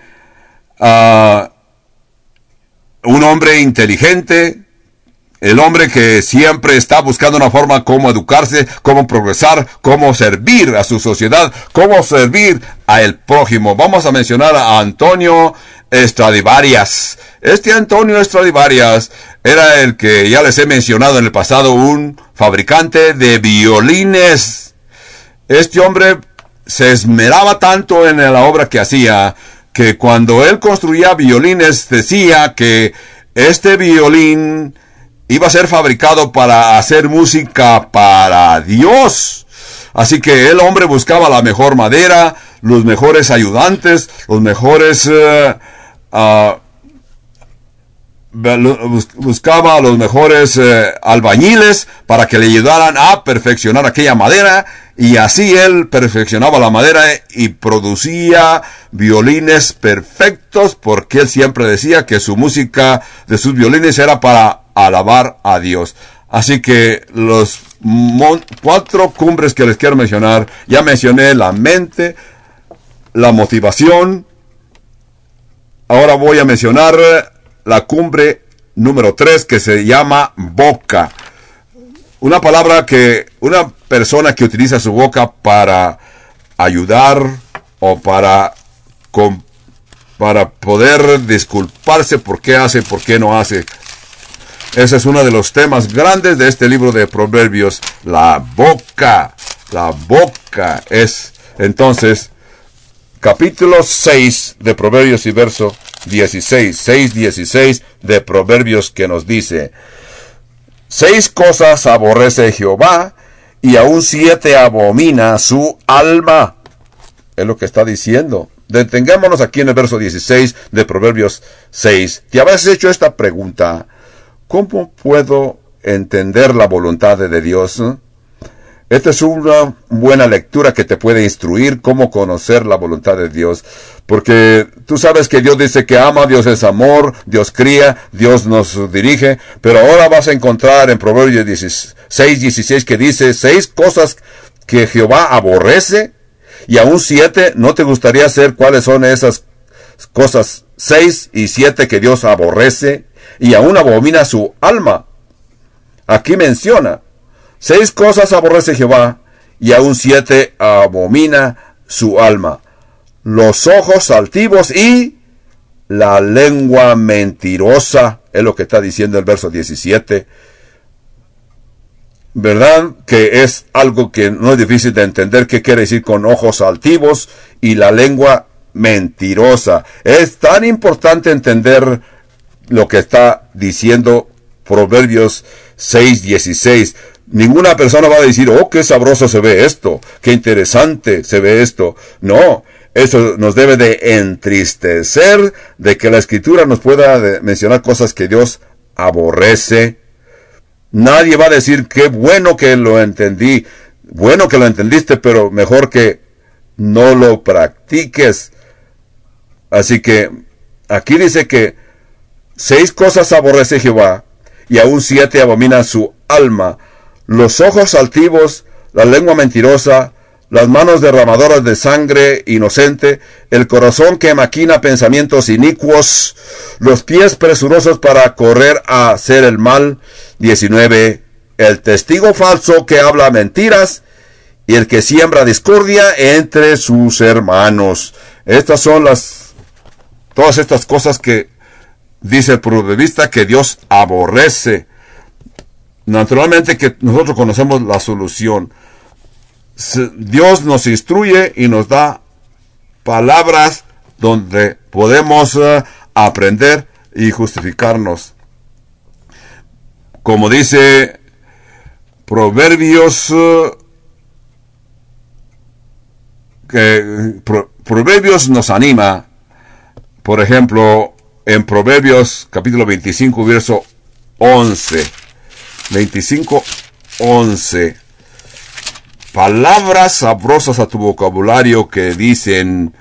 un hombre inteligente, el hombre que siempre está buscando una forma cómo educarse, cómo progresar, cómo servir a su sociedad, cómo servir al prójimo. Vamos a mencionar a Antonio Stradivarius. Este Antonio Stradivarius era el que ya les he mencionado en el pasado, un fabricante de violines. Este hombre se esmeraba tanto en la obra que hacía, que cuando él construía violines decía que este violín iba a ser fabricado para hacer música para Dios. Así que el hombre buscaba la mejor madera, los mejores ayudantes, los mejores buscaba a los mejores albañiles para que le ayudaran a perfeccionar aquella madera, y así él perfeccionaba la madera y producía violines perfectos, porque él siempre decía que su música de sus violines era para alabar a Dios. Así que los 4 cumbres que les quiero mencionar, ya mencioné la mente, la motivación. Ahora voy a mencionar la cumbre número 3, que se llama boca. Una palabra que una persona que utiliza su boca para ayudar o para poder disculparse por qué hace, por qué no hace. Ese es uno de los temas grandes de este libro de Proverbios. La boca es. Entonces, capítulo 6 de Proverbios y verso 16. 6:16 de Proverbios, que nos dice: 6 cosas aborrece Jehová, y aún 7 abomina su alma. Es lo que está diciendo. Detengámonos aquí en el verso 16 de Proverbios 6. ¿Te habías hecho esta pregunta? ¿Cómo puedo entender la voluntad de Dios? Esta es una buena lectura que te puede instruir cómo conocer la voluntad de Dios. Porque tú sabes que Dios dice que ama, Dios es amor, Dios cría, Dios nos dirige. Pero ahora vas a encontrar en Proverbios 6:16 que dice 6 cosas que Jehová aborrece, y aún 7. ¿No te gustaría saber cuáles son esas cosas 6 y 7 que Dios aborrece y aún abomina su alma? Aquí menciona 6 cosas aborrece Jehová, y aún 7 abomina su alma: los ojos altivos y la lengua mentirosa. Es lo que está diciendo el verso 17. ¿Verdad? Que es algo que no es difícil de entender qué quiere decir con ojos altivos y la lengua mentirosa. Es tan importante entender lo que está diciendo Proverbios 6:16. Ninguna persona va a decir: oh, qué sabroso se ve esto, qué interesante se ve esto. No, eso nos debe de entristecer, de que la Escritura nos pueda mencionar cosas que Dios aborrece. Nadie va a decir: qué bueno que lo entendí. Bueno que lo entendiste, pero mejor que no lo practiques. Así que aquí dice que 6 cosas aborrece Jehová, y aún 7 abomina su alma: los ojos altivos, la lengua mentirosa, las manos derramadoras de sangre inocente, el corazón que maquina pensamientos inicuos, los pies presurosos para correr a hacer el mal. 19. El testigo falso que habla mentiras, y el que siembra discordia entre sus hermanos. Estas son todas estas cosas que dice el proverbista que Dios aborrece. Naturalmente que nosotros conocemos la solución. Dios nos instruye y nos da palabras donde podemos aprender y justificarnos. Como dice Proverbios, Proverbios nos anima. Por ejemplo, en Proverbios capítulo 25, verso 11. 25:11. Palabras sabrosas a tu vocabulario que dicen: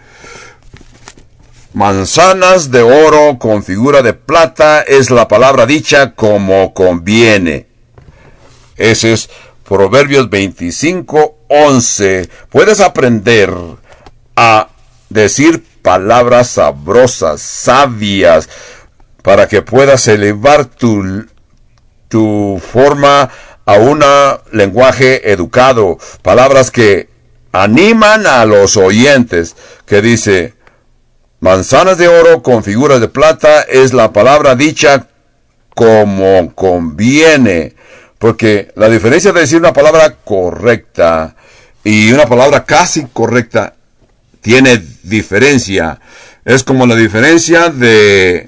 manzanas de oro con figura de plata es la palabra dicha como conviene. Ese es Proverbios 25:11. Puedes aprender a decir palabras sabrosas, sabias, para que puedas elevar tu forma a un lenguaje educado. Palabras que animan a los oyentes. Que dice: manzanas de oro con figuras de plata es la palabra dicha como conviene. Porque la diferencia de decir una palabra correcta y una palabra casi correcta tiene diferencia. Es como la diferencia de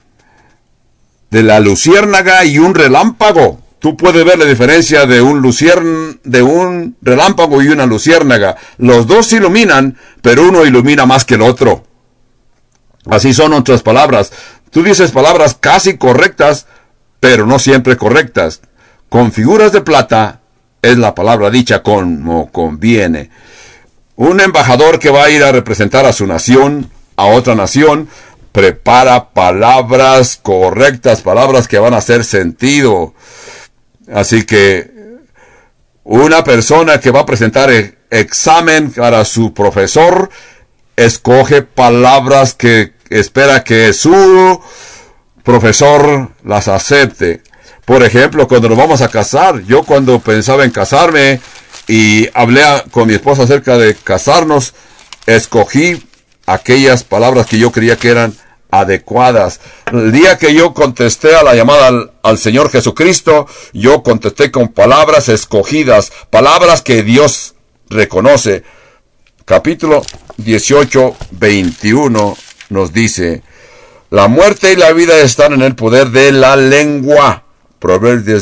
la luciérnaga y un relámpago. Tú puedes ver la diferencia de un relámpago y una luciérnaga. Los dos iluminan, pero uno ilumina más que el otro. Así son otras palabras. Tú dices palabras casi correctas, pero no siempre correctas. Con figuras de plata es la palabra dicha como conviene. Un embajador que va a ir a representar a su nación, a otra nación, prepara palabras correctas, palabras que van a hacer sentido. Así que una persona que va a presentar examen para su profesor, escoge palabras que espera que su profesor las acepte. Por ejemplo, cuando nos vamos a casar, yo cuando pensaba en casarme y hablé con mi esposa acerca de casarnos, escogí aquellas palabras que yo creía que eran adecuadas. El día que yo contesté a la llamada al Señor Jesucristo, yo contesté con palabras escogidas, palabras que Dios reconoce. Capítulo 18, 21 nos dice: la muerte y la vida están en el poder de la lengua. Proverbios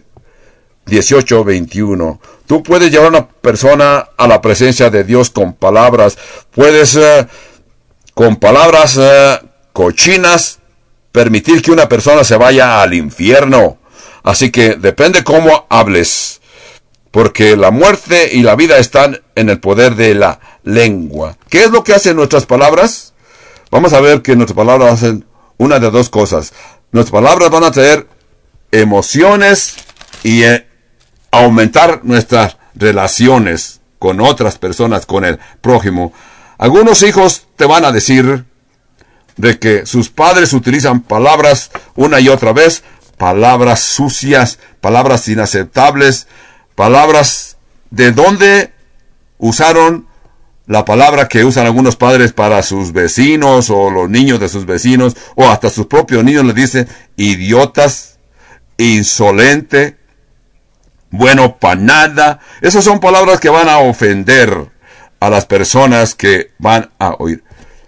18, 21. Tú puedes llevar a una persona a la presencia de Dios con palabras. Puedes, con palabras cochinas, permitir que una persona se vaya al infierno. Así que depende cómo hables, porque la muerte y la vida están en el poder de la lengua. ¿Qué es lo que hacen nuestras palabras? Vamos a ver que nuestras palabras hacen una de dos cosas. Nuestras palabras van a traer emociones y aumentar nuestras relaciones con otras personas, con el prójimo. Algunos hijos te van a decir de que sus padres utilizan palabras una y otra vez, palabras sucias, palabras inaceptables, palabras de donde usaron la palabra que usan algunos padres para sus vecinos o los niños de sus vecinos, o hasta sus propios niños les dicen idiotas, insolente, bueno para nada. Esas son palabras que van a ofender a las personas que van a oír.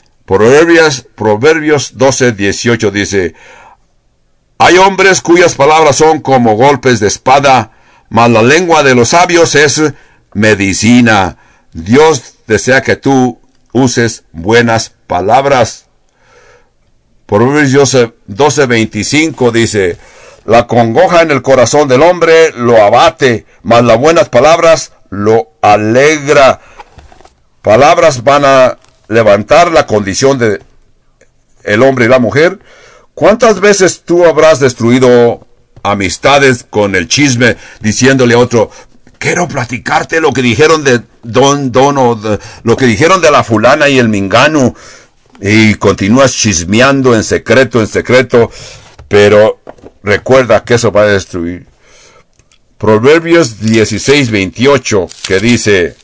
Proverbios 12, 18 dice: hay hombres cuyas palabras son como golpes de espada, mas la lengua de los sabios es medicina. Dios desea que tú uses buenas palabras. Proverbios 12, 25 dice: la congoja en el corazón del hombre lo abate, mas las buenas palabras lo alegra. Palabras van a levantar la condición de el hombre y la mujer. ¿Cuántas veces tú habrás destruido amistades con el chisme, diciéndole a otro: quiero platicarte lo que dijeron de don o lo que dijeron de la fulana y el mingano, y continúas chismeando en secreto, pero recuerda que eso va a destruir. Proverbios 16, 28, que dice: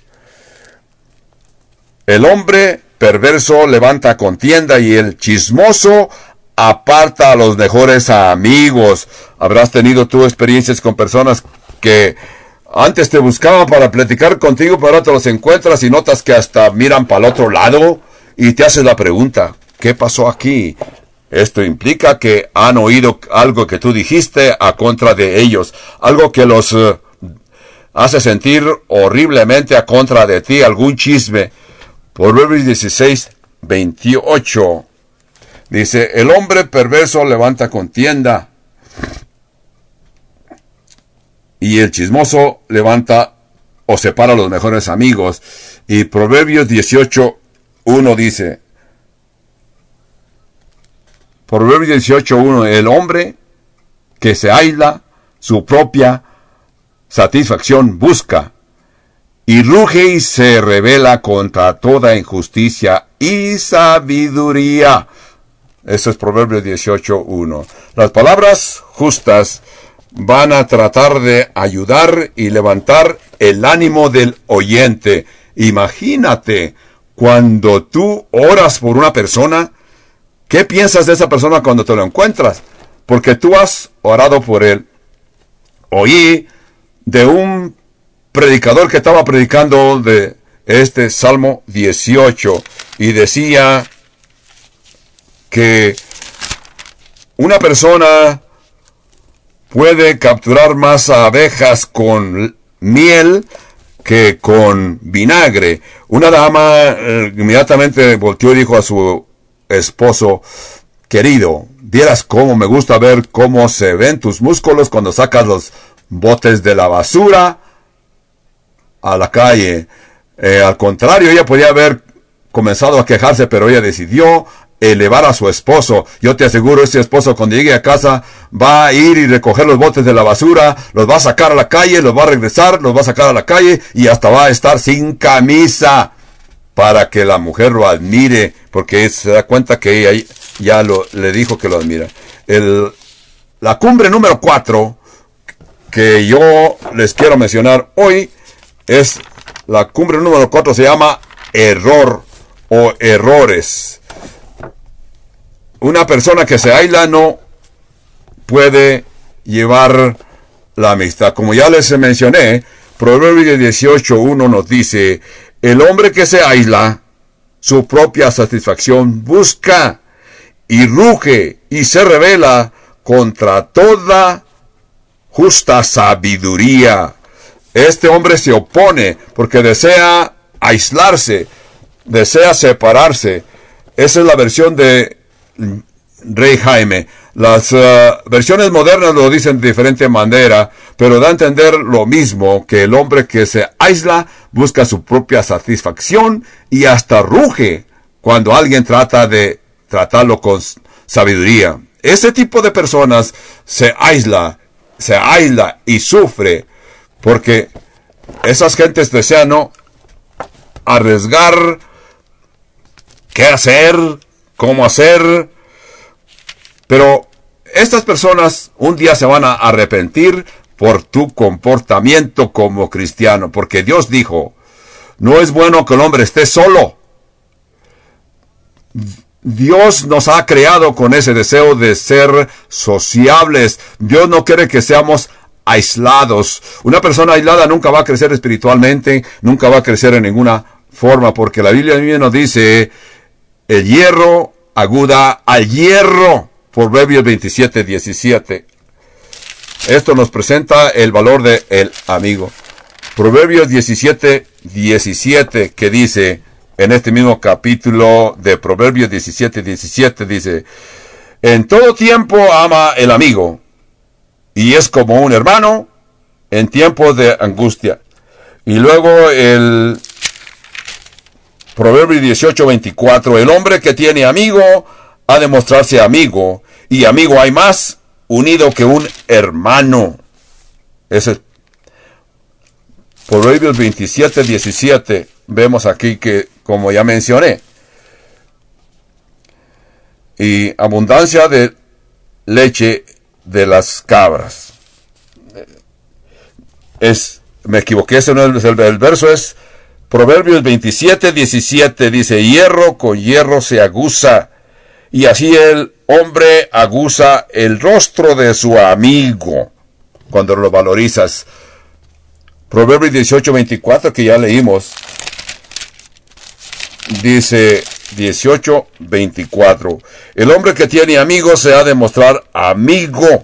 el hombre perverso levanta contienda y el chismoso aparta a los mejores amigos. Habrás tenido tú experiencias con personas que antes te buscaban para platicar contigo, pero ahora te los encuentras y notas que hasta miran para el otro lado y te haces la pregunta: ¿qué pasó aquí? Esto implica que han oído algo que tú dijiste a contra de ellos, algo que los hace sentir horriblemente a contra de ti, algún chisme. Proverbios 16, 28 dice: el hombre perverso levanta contienda y el chismoso levanta o separa a los mejores amigos. Y Proverbios 18, 1 dice: Proverbios 18, 1, el hombre que se aísla su propia satisfacción busca, y ruge y se revela contra toda injusticia y sabiduría. Eso es Proverbios 18, 1. Las palabras justas van a tratar de ayudar y levantar el ánimo del oyente. Imagínate, cuando tú oras por una persona, ¿qué piensas de esa persona cuando te lo encuentras? Porque tú has orado por él. Oí de un predicador que estaba predicando de este Salmo 18 y decía que una persona puede capturar más abejas con miel que con vinagre. Una dama inmediatamente volteó y dijo a su esposo: querido, vieras cómo me gusta ver cómo se ven tus músculos cuando sacas los botes de la basura a la calle. Al contrario, ella podía haber comenzado a quejarse, pero ella decidió elevar a su esposo. Yo te aseguro, ese esposo cuando llegue a casa va a ir y recoger los botes de la basura, los va a sacar a la calle, los va a regresar, los va a sacar a la calle y hasta va a estar sin camisa para que la mujer lo admire, porque se da cuenta que ella ya le dijo que lo admira. La cumbre número 4 que yo les quiero mencionar hoy es la cumbre número 4, se llama error o errores. una persona que se aísla no puede llevar la amistad. Como ya les mencioné, Proverbios 18:1 nos dice, el hombre que se aísla, su propia satisfacción busca, y ruge y se revela contra toda justa sabiduría. Este hombre se opone porque desea aislarse, desea separarse. Esa es la versión de Rey Jaime. Las versiones modernas lo dicen de diferente manera, pero da a entender lo mismo, que el hombre que se aísla busca su propia satisfacción y hasta ruge cuando alguien trata de tratarlo con sabiduría. Ese tipo de personas se aísla y sufre porque esas gentes desean no arriesgar qué hacer, cómo hacer, pero estas personas un día se van a arrepentir por tu comportamiento como cristiano, porque Dios dijo, no es bueno que el hombre esté solo. Dios nos ha creado con ese deseo de ser sociables. Dios no quiere que seamos aislados. Una persona aislada nunca va a crecer espiritualmente, nunca va a crecer en ninguna forma, porque la Biblia misma nos dice, el hierro aguda al hierro. Proverbios 27:17. Esto nos presenta el valor del amigo. Proverbios 17:17, que dice, en este mismo capítulo de Proverbios 17:17, dice, en todo tiempo ama el amigo, y es como un hermano en tiempos de angustia. Y luego el Proverbios 18:24, el hombre que tiene amigo ha de mostrarse amigo, y amigo hay más unido que un hermano. Ese es Proverbios 27:17. Vemos aquí que, como ya mencioné, y abundancia de leche de las cabras. Me equivoqué, ese no es el verso, es Proverbios 27:17, dice, hierro con hierro se aguza, y así el hombre aguza el rostro de su amigo, cuando lo valorizas. Proverbios 18:24, que ya leímos, dice 18:24, el hombre que tiene amigos se ha de mostrar amigo.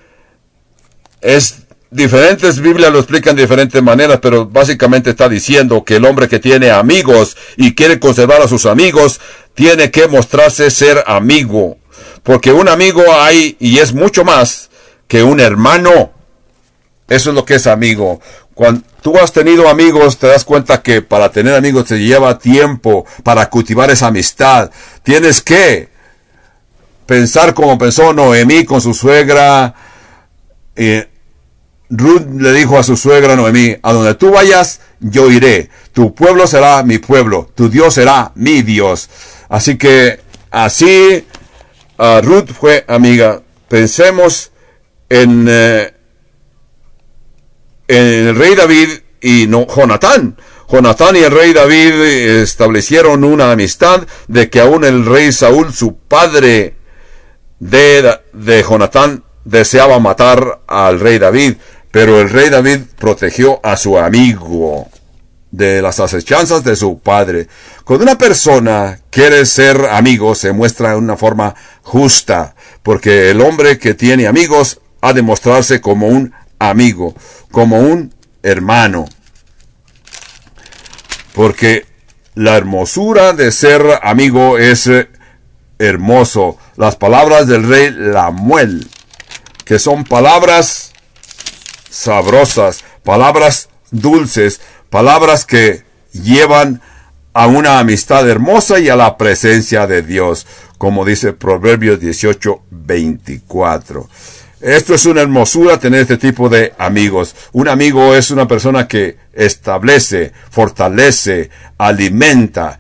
Diferentes Biblias lo explican de diferentes maneras, pero básicamente está diciendo que el hombre que tiene amigos y quiere conservar a sus amigos, tiene que mostrarse ser amigo. Porque un amigo hay y es mucho más que un hermano. Eso es lo que es amigo. Cuando tú has tenido amigos, te das cuenta que para tener amigos te lleva tiempo para cultivar esa amistad. Tienes que pensar como pensó Noemí con su suegra. Ruth le dijo a su suegra Noemí, a donde tú vayas, yo iré. Tu pueblo será mi pueblo, tu Dios será mi Dios. Así que así Ruth fue amiga. Pensemos en el rey David y Jonatán. Jonatán y el rey David establecieron una amistad de que aún el rey Saúl, su padre de Jonatán, deseaba matar al rey David, pero el rey David protegió a su amigo de las acechanzas de su padre. Cuando una persona quiere ser amigo, se muestra de una forma justa, porque el hombre que tiene amigos ha de mostrarse como un amigo, como un hermano. Porque la hermosura de ser amigo es hermoso. Las palabras del rey Lamuel, que son palabras sabrosas, palabras dulces, palabras que llevan a una amistad hermosa y a la presencia de Dios, como dice Proverbios 18:24. Esto es una hermosura, tener este tipo de amigos. Un amigo es una persona que establece, fortalece, alimenta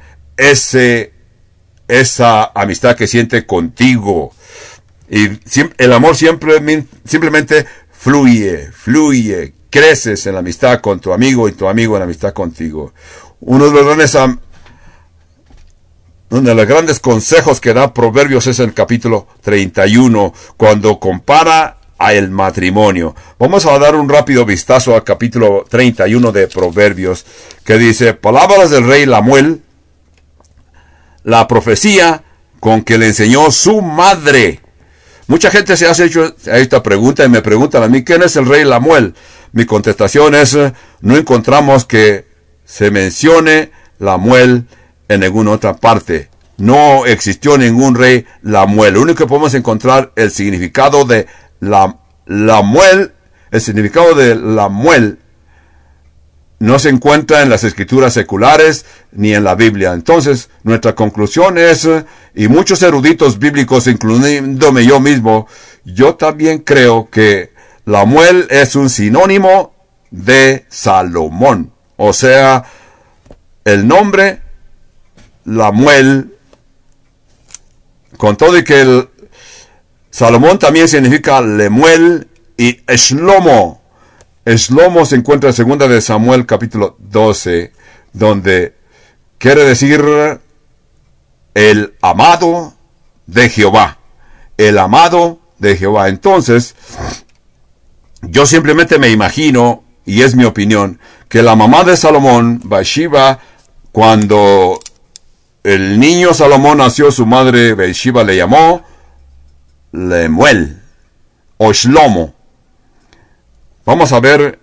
esa amistad que siente contigo. Y el amor simplemente fluye, creces en la amistad con tu amigo y tu amigo en la amistad contigo. Uno de los grandes uno de los grandes consejos que da Proverbios es en el capítulo 31, cuando compara a el matrimonio. Vamos a dar un rápido vistazo al capítulo 31 de Proverbios, que dice: palabras del rey Lamuel, la profecía con que le enseñó su madre. Mucha gente se ha hecho esta pregunta y me preguntan a mí: ¿quién es el rey Lamuel? Mi contestación es: no encontramos que se mencione Lamuel en ninguna otra parte. No existió ningún rey Lamuel. Lo único que podemos encontrar el significado de Lamuel, el significado de Lamuel no se encuentra en las escrituras seculares ni en la Biblia. Entonces, nuestra conclusión es, y muchos eruditos bíblicos, incluyéndome yo mismo, yo también creo que Lamuel es un sinónimo de Salomón. O sea, el nombre Lamuel, con todo y que Salomón también significa Lemuel y Shlomo. Shlomo se encuentra en 2 de Samuel capítulo 12, donde quiere decir el amado de Jehová. El amado de Jehová. Entonces, yo simplemente me imagino, y es mi opinión, que la mamá de Salomón, Bathsheba, cuando el niño Salomón nació, su madre Bathsheba le llamó Lemuel o Shlomo. Vamos a ver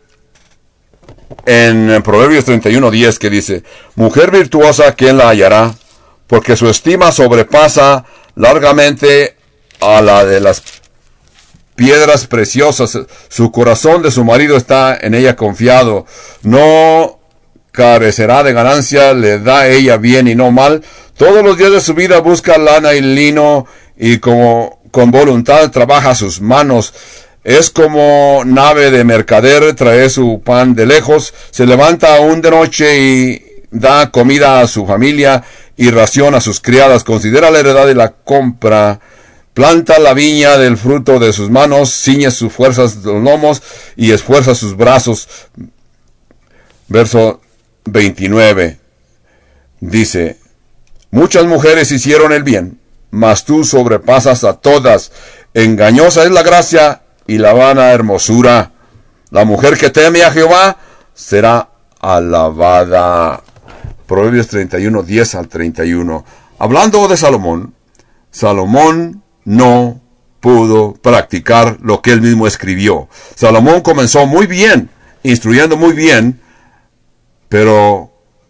en Proverbios 31:10 que dice: mujer virtuosa, ¿quién la hallará? Porque su estima sobrepasa largamente a la de las piedras preciosas. Su corazón de su marido está en ella confiado. No carecerá de ganancia, le da ella bien y no mal. Todos los días de su vida busca lana y lino, y como con voluntad trabaja sus manos. Es como nave de mercader, trae su pan de lejos, se levanta aún de noche y da comida a su familia y ración a sus criadas. Considera la heredad y la compra. Planta la viña del fruto de sus manos, ciñe sus fuerzas de los lomos y esfuerza sus brazos. Verso 29 dice: muchas mujeres hicieron el bien, mas tú sobrepasas a todas. Engañosa es la gracia y la vana hermosura. La mujer que teme a Jehová será alabada. Proverbios 31:10 al 31. Hablando de Salomón, Salomón no pudo practicar lo que él mismo escribió. Salomón comenzó muy bien, instruyendo muy bien, pero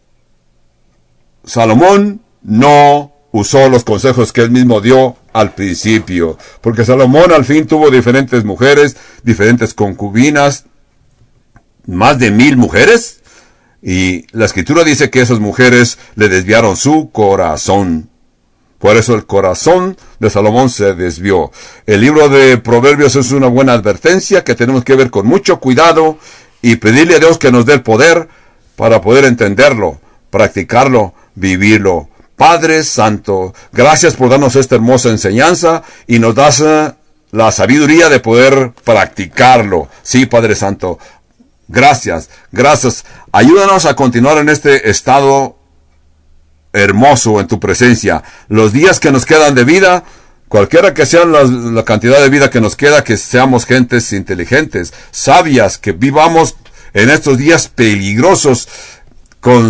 Salomón no usó los consejos que él mismo dio al principio, porque Salomón al fin tuvo diferentes mujeres, diferentes concubinas, más de 1000 mujeres, y la escritura dice que esas mujeres le desviaron su corazón. Por eso el corazón de Salomón se desvió. El libro de Proverbios es una buena advertencia que tenemos que ver con mucho cuidado y pedirle a Dios que nos dé el poder para poder entenderlo, practicarlo, vivirlo. Padre Santo, gracias por darnos esta hermosa enseñanza y nos das la sabiduría de poder practicarlo. Sí, Padre Santo, gracias, gracias. Ayúdanos a continuar en este estado hermoso en tu presencia. Los días que nos quedan de vida, cualquiera que sea la cantidad de vida que nos queda, que seamos gentes inteligentes, sabias, que vivamos en estos días peligrosos con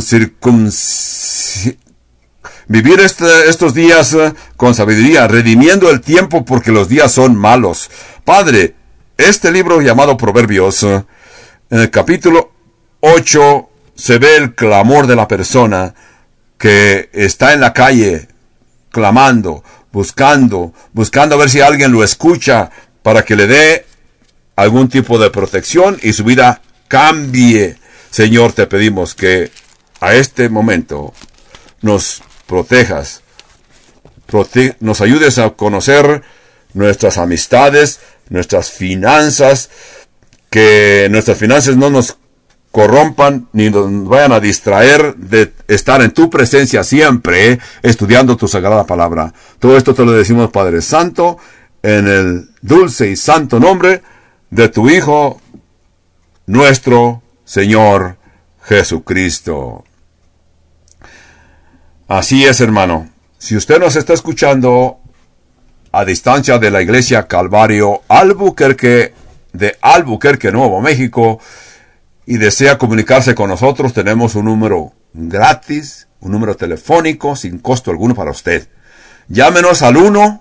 vivir estos días con sabiduría, redimiendo el tiempo porque los días son malos. Padre, este libro llamado Proverbios, en el capítulo 8 se ve el clamor de la persona que está en la calle, clamando, buscando a ver si alguien lo escucha para que le dé algún tipo de protección y su vida cambie. Señor, te pedimos que a este momento nos protejas, nos ayudes a conocer nuestras amistades, nuestras finanzas, que nuestras finanzas no nos corrompan ni nos vayan a distraer de estar en tu presencia siempre, estudiando tu sagrada palabra. Todo esto te lo decimos, Padre Santo, en el dulce y santo nombre de tu Hijo, nuestro Señor Jesucristo. Así es, hermano. Si usted nos está escuchando a distancia de la iglesia Calvario Albuquerque, de Albuquerque, Nuevo México, y desea comunicarse con nosotros, tenemos un número gratis, un número telefónico sin costo alguno para usted. Llámenos al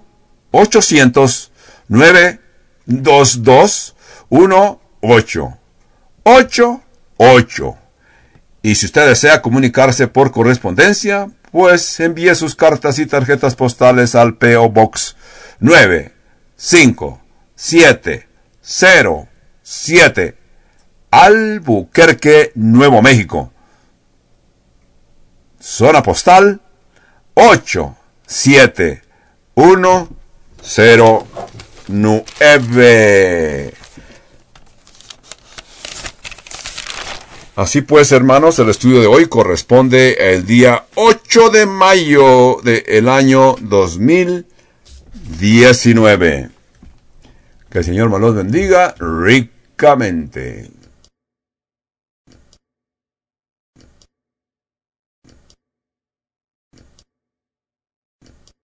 1-800-922-1888. Y si usted desea comunicarse por correspondencia, pues envíe sus cartas y tarjetas postales al P.O. Box 95707, Albuquerque, Nuevo México. Zona postal 87109. Así pues, hermanos, el estudio de hoy corresponde al día 8 de mayo del año 2019. Que el Señor me los bendiga ricamente.